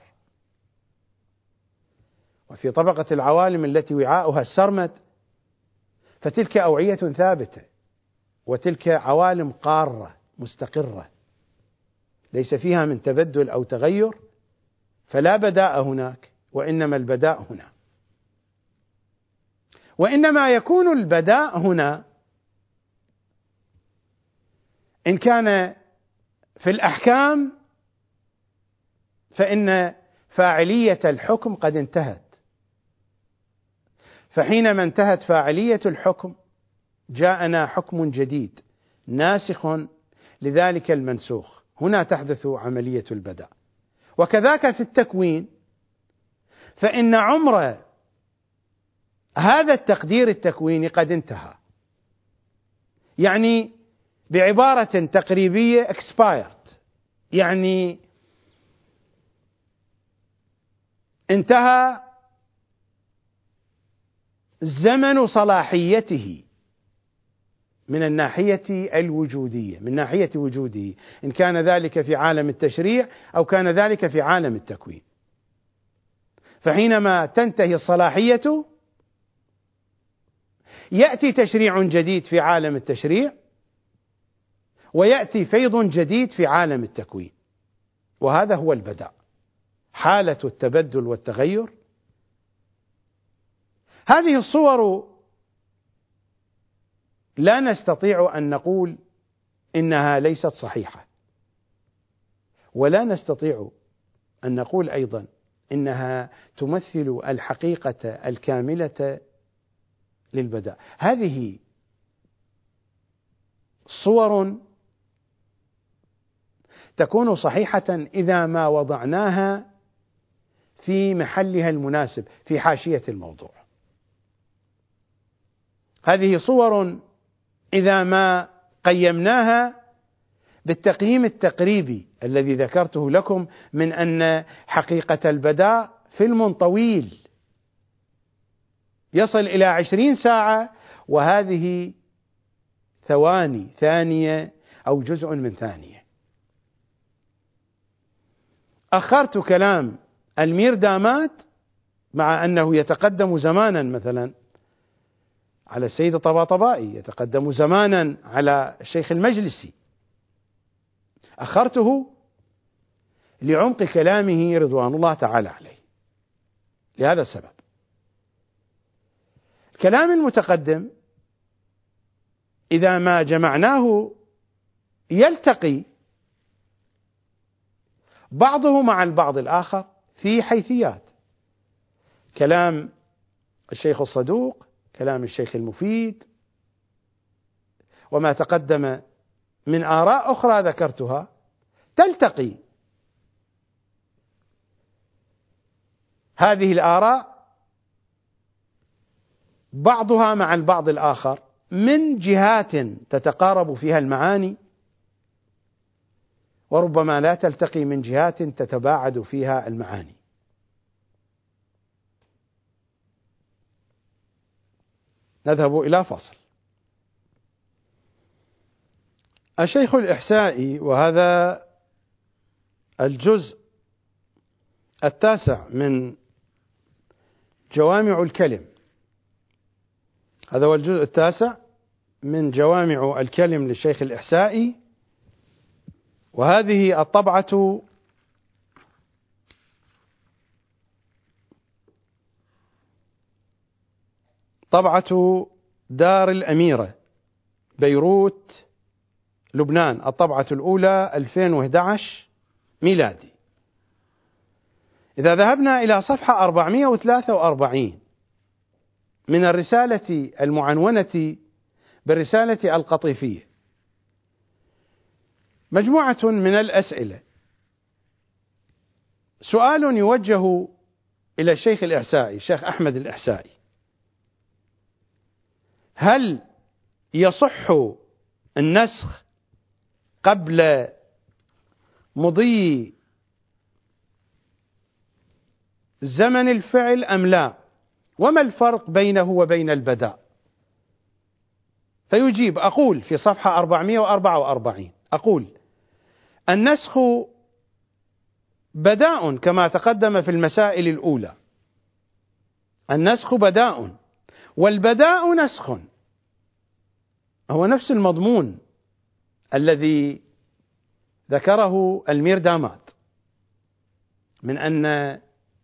وفي طبقة العوالم التي وعاؤها السرمد، فتلك أوعية ثابتة، وتلك عوالم قارة مستقرة ليس فيها من تبدل أو تغير، فلا بداء هناك، وإنما البداء هنا. وإنما يكون البداء هنا إن كان في الأحكام، فإن فاعلية الحكم قد انتهت، فحينما انتهت فاعلية الحكم جاءنا حكم جديد ناسخ لذلك المنسوخ، هنا تحدث عملية البداء. وكذاك في التكوين، فإن عمر هذا التقدير التكويني قد انتهى، يعني بعبارة تقريبية expired، يعني انتهى زمن صلاحيته من الناحية الوجودية، من ناحية وجوده، إن كان ذلك في عالم التشريع أو كان ذلك في عالم التكوين. فحينما تنتهي الصلاحية يأتي تشريع جديد في عالم التشريع، ويأتي فيض جديد في عالم التكوين، وهذا هو البداء، حالة التبدل والتغير. هذه الصور لا نستطيع أن نقول إنها ليست صحيحة، ولا نستطيع أن نقول أيضا إنها تمثل الحقيقة الكاملة للبداء. هذه صور تكون صحيحة إذا ما وضعناها في محلها المناسب في حاشية الموضوع. هذه صور إذا ما قيمناها بالتقييم التقريبي الذي ذكرته لكم من أن حقيقة البداء فيلم طويل يصل إلى 20 ساعة، وهذه ثواني، ثانية أو جزء من ثانية. أخرت كلام الميردامات مع أنه يتقدم زمانا مثلا على السيد الطباطبائي، يتقدم زمانا على الشيخ المجلسي، أخرته لعمق كلامه رضوان الله تعالى عليه. لهذا السبب الكلام المتقدم إذا ما جمعناه يلتقي بعضه مع البعض الآخر في حيثيات. كلام الشيخ الصدوق، كلام الشيخ المفيد، وما تقدم من آراء أخرى ذكرتها تلتقي هذه الآراء بعضها مع البعض الآخر من جهات تتقارب فيها المعاني، وربما لا تلتقي من جهات تتباعد فيها المعاني. نذهب إلى فصل. الشيخ الإحسائي، وهذا الجزء 9 من جوامع الكلم، هذا هو الجزء 9 من جوامع الكلم للشيخ الإحسائي، وهذه الطبعة طبعة دار الأميرة بيروت لبنان، الطبعة الأولى 2011 ميلادي. إذا ذهبنا إلى صفحة 443 من الرسالة المعنونة بالرسالة القطيفية، مجموعة من الأسئلة. سؤال يوجه إلى الشيخ الإحسائي، الشيخ أحمد الإحسائي: هل يصح النسخ قبل مضي زمن الفعل أم لا؟ وما الفرق بينه وبين البداء؟ فيجيب: أقول في صفحة 444 أقول: النسخ بداء كما تقدم في المسائل الأولى، النسخ بداء، والبداء نسخ، هو نفس المضمون الذي ذكره الميردامات من أن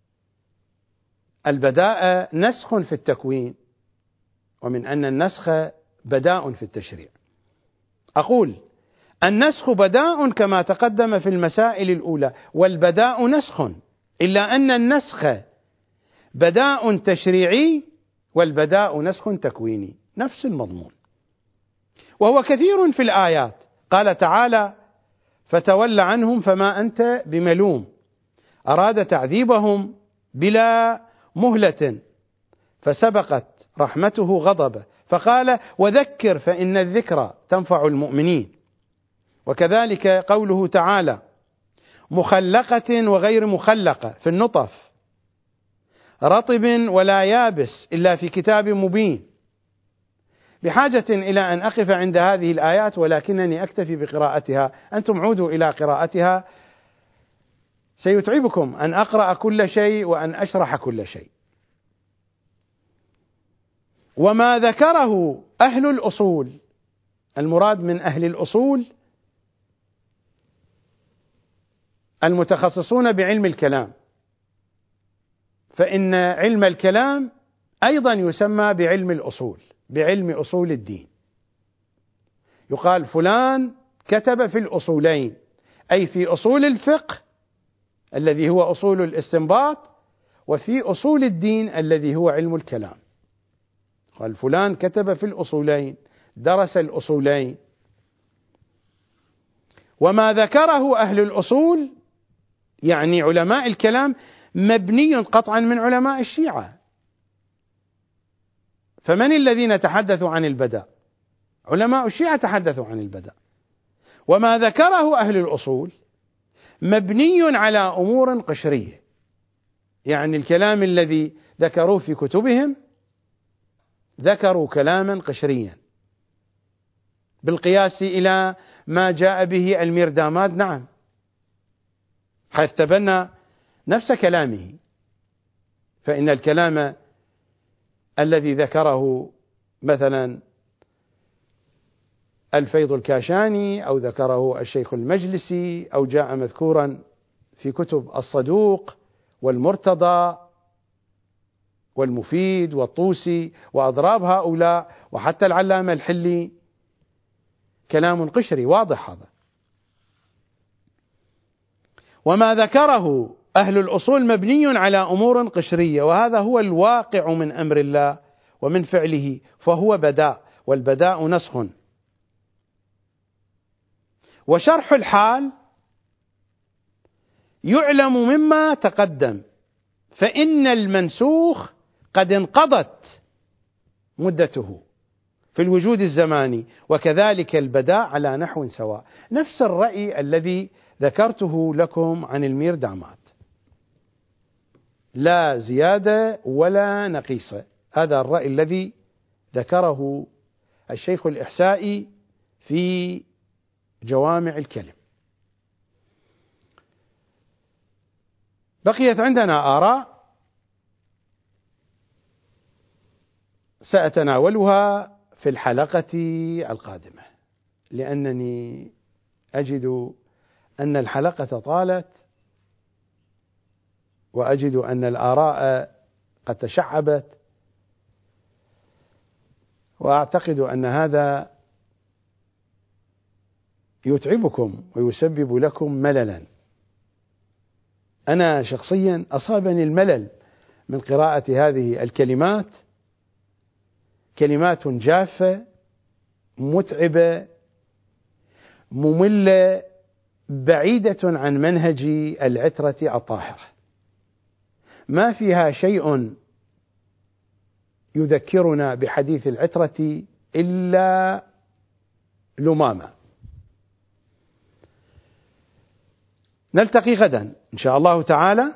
البداء نسخ في التكوين، ومن أن النسخ بداء في التشريع. أقول: النسخ بداء كما تقدم في المسائل الأولى، والبداء نسخ، إلا أن النسخ بداء تشريعي والبداء نسخ تكويني، نفس المضمون، وهو كثير في الآيات. قال تعالى: فتول عنهم فما أنت بملوم، أراد تعذيبهم بلا مهلة فسبقت رحمته غضبه، فقال: وذكر فإن الذكرى تنفع المؤمنين. وكذلك قوله تعالى: مخلقة وغير مخلقة في النطف، رطب ولا يابس إلا في كتاب مبين. بحاجة إلى أن أقف عند هذه الآيات، ولكنني أكتفي بقراءتها، أنتم عودوا إلى قراءتها، سيتعبكم أن أقرأ كل شيء وأن أشرح كل شيء. وما ذكره أهل الأصول، المراد من أهل الأصول المتخصصون بعلم الكلام، فإن علم الكلام أيضا يسمى بعلم الأصول، بعلم أصول الدين. يقال فلان كتب في الأصولين، أي في أصول الفقه الذي هو أصول الاستنباط، وفي أصول الدين الذي هو علم الكلام. قال فلان كتب في الأصولين، درس الأصولين. وما ذكره أهل الأصول يعني علماء الكلام مبني قطعا من علماء الشيعة. فمن الذين تحدثوا عن البدء؟ علماء الشيعة تحدثوا عن البدء. وما ذكره أهل الأصول مبني على أمور قشرية، يعني الكلام الذي ذكروه في كتبهم ذكروا كلاما قشريا بالقياس إلى ما جاء به الميرداماد، نعم، حيث تبنى نفس كلامه. فإن الكلام الذي ذكره مثلا الفيض الكاشاني أو ذكره الشيخ المجلسي أو جاء مذكورا في كتب الصدوق والمرتضى والمفيد والطوسي وأضراب هؤلاء وحتى العلامة الحلي كلام قشري واضح هذا. وما ذكره أهل الأصول مبني على أمور قشرية، وهذا هو الواقع من أمر الله ومن فعله، فهو بداء، والبداء نسخ. وشرح الحال يعلم مما تقدم، فإن المنسوخ قد انقضت مدته في الوجود الزماني، وكذلك البداء على نحو سواء. نفس الرأي الذي ذكرته لكم عن الميرداماد، لا زيادة ولا نقيصة. هذا الرأي الذي ذكره الشيخ الإحسائي في جوامع الكلم. بقيت عندنا آراء سأتناولها في الحلقة القادمة، لأنني أجد أن الحلقة طالت، وأجد أن الآراء قد تشعبت، وأعتقد أن هذا يتعبكم ويسبب لكم مللا. أنا شخصيا أصابني الملل من قراءة هذه الكلمات، كلمات جافة متعبة مملة بعيدة عن منهج العترة الطاهرة، ما فيها شيء يذكرنا بحديث العترة إلا لمامة. نلتقي غدا إن شاء الله تعالى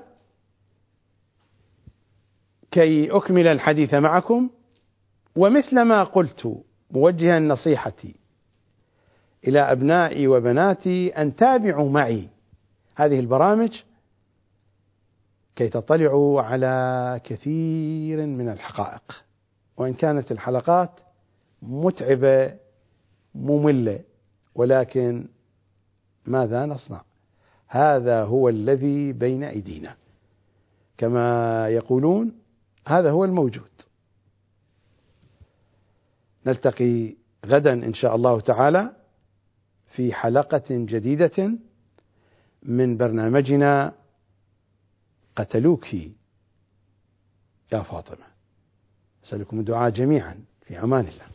كي أكمل الحديث معكم، ومثلما قلت موجها نصيحتي إلى أبنائي وبناتي أن تابعوا معي هذه البرامج كي تطلعوا على كثير من الحقائق، وإن كانت الحلقات متعبة مملة، ولكن ماذا نصنع؟ هذا هو الذي بين أيدينا، كما يقولون هذا هو الموجود. نلتقي غدا إن شاء الله تعالى في حلقة جديدة من برنامجنا قتلوك يا فاطمة. أسألكم الدعاء جميعا، في أمان الله.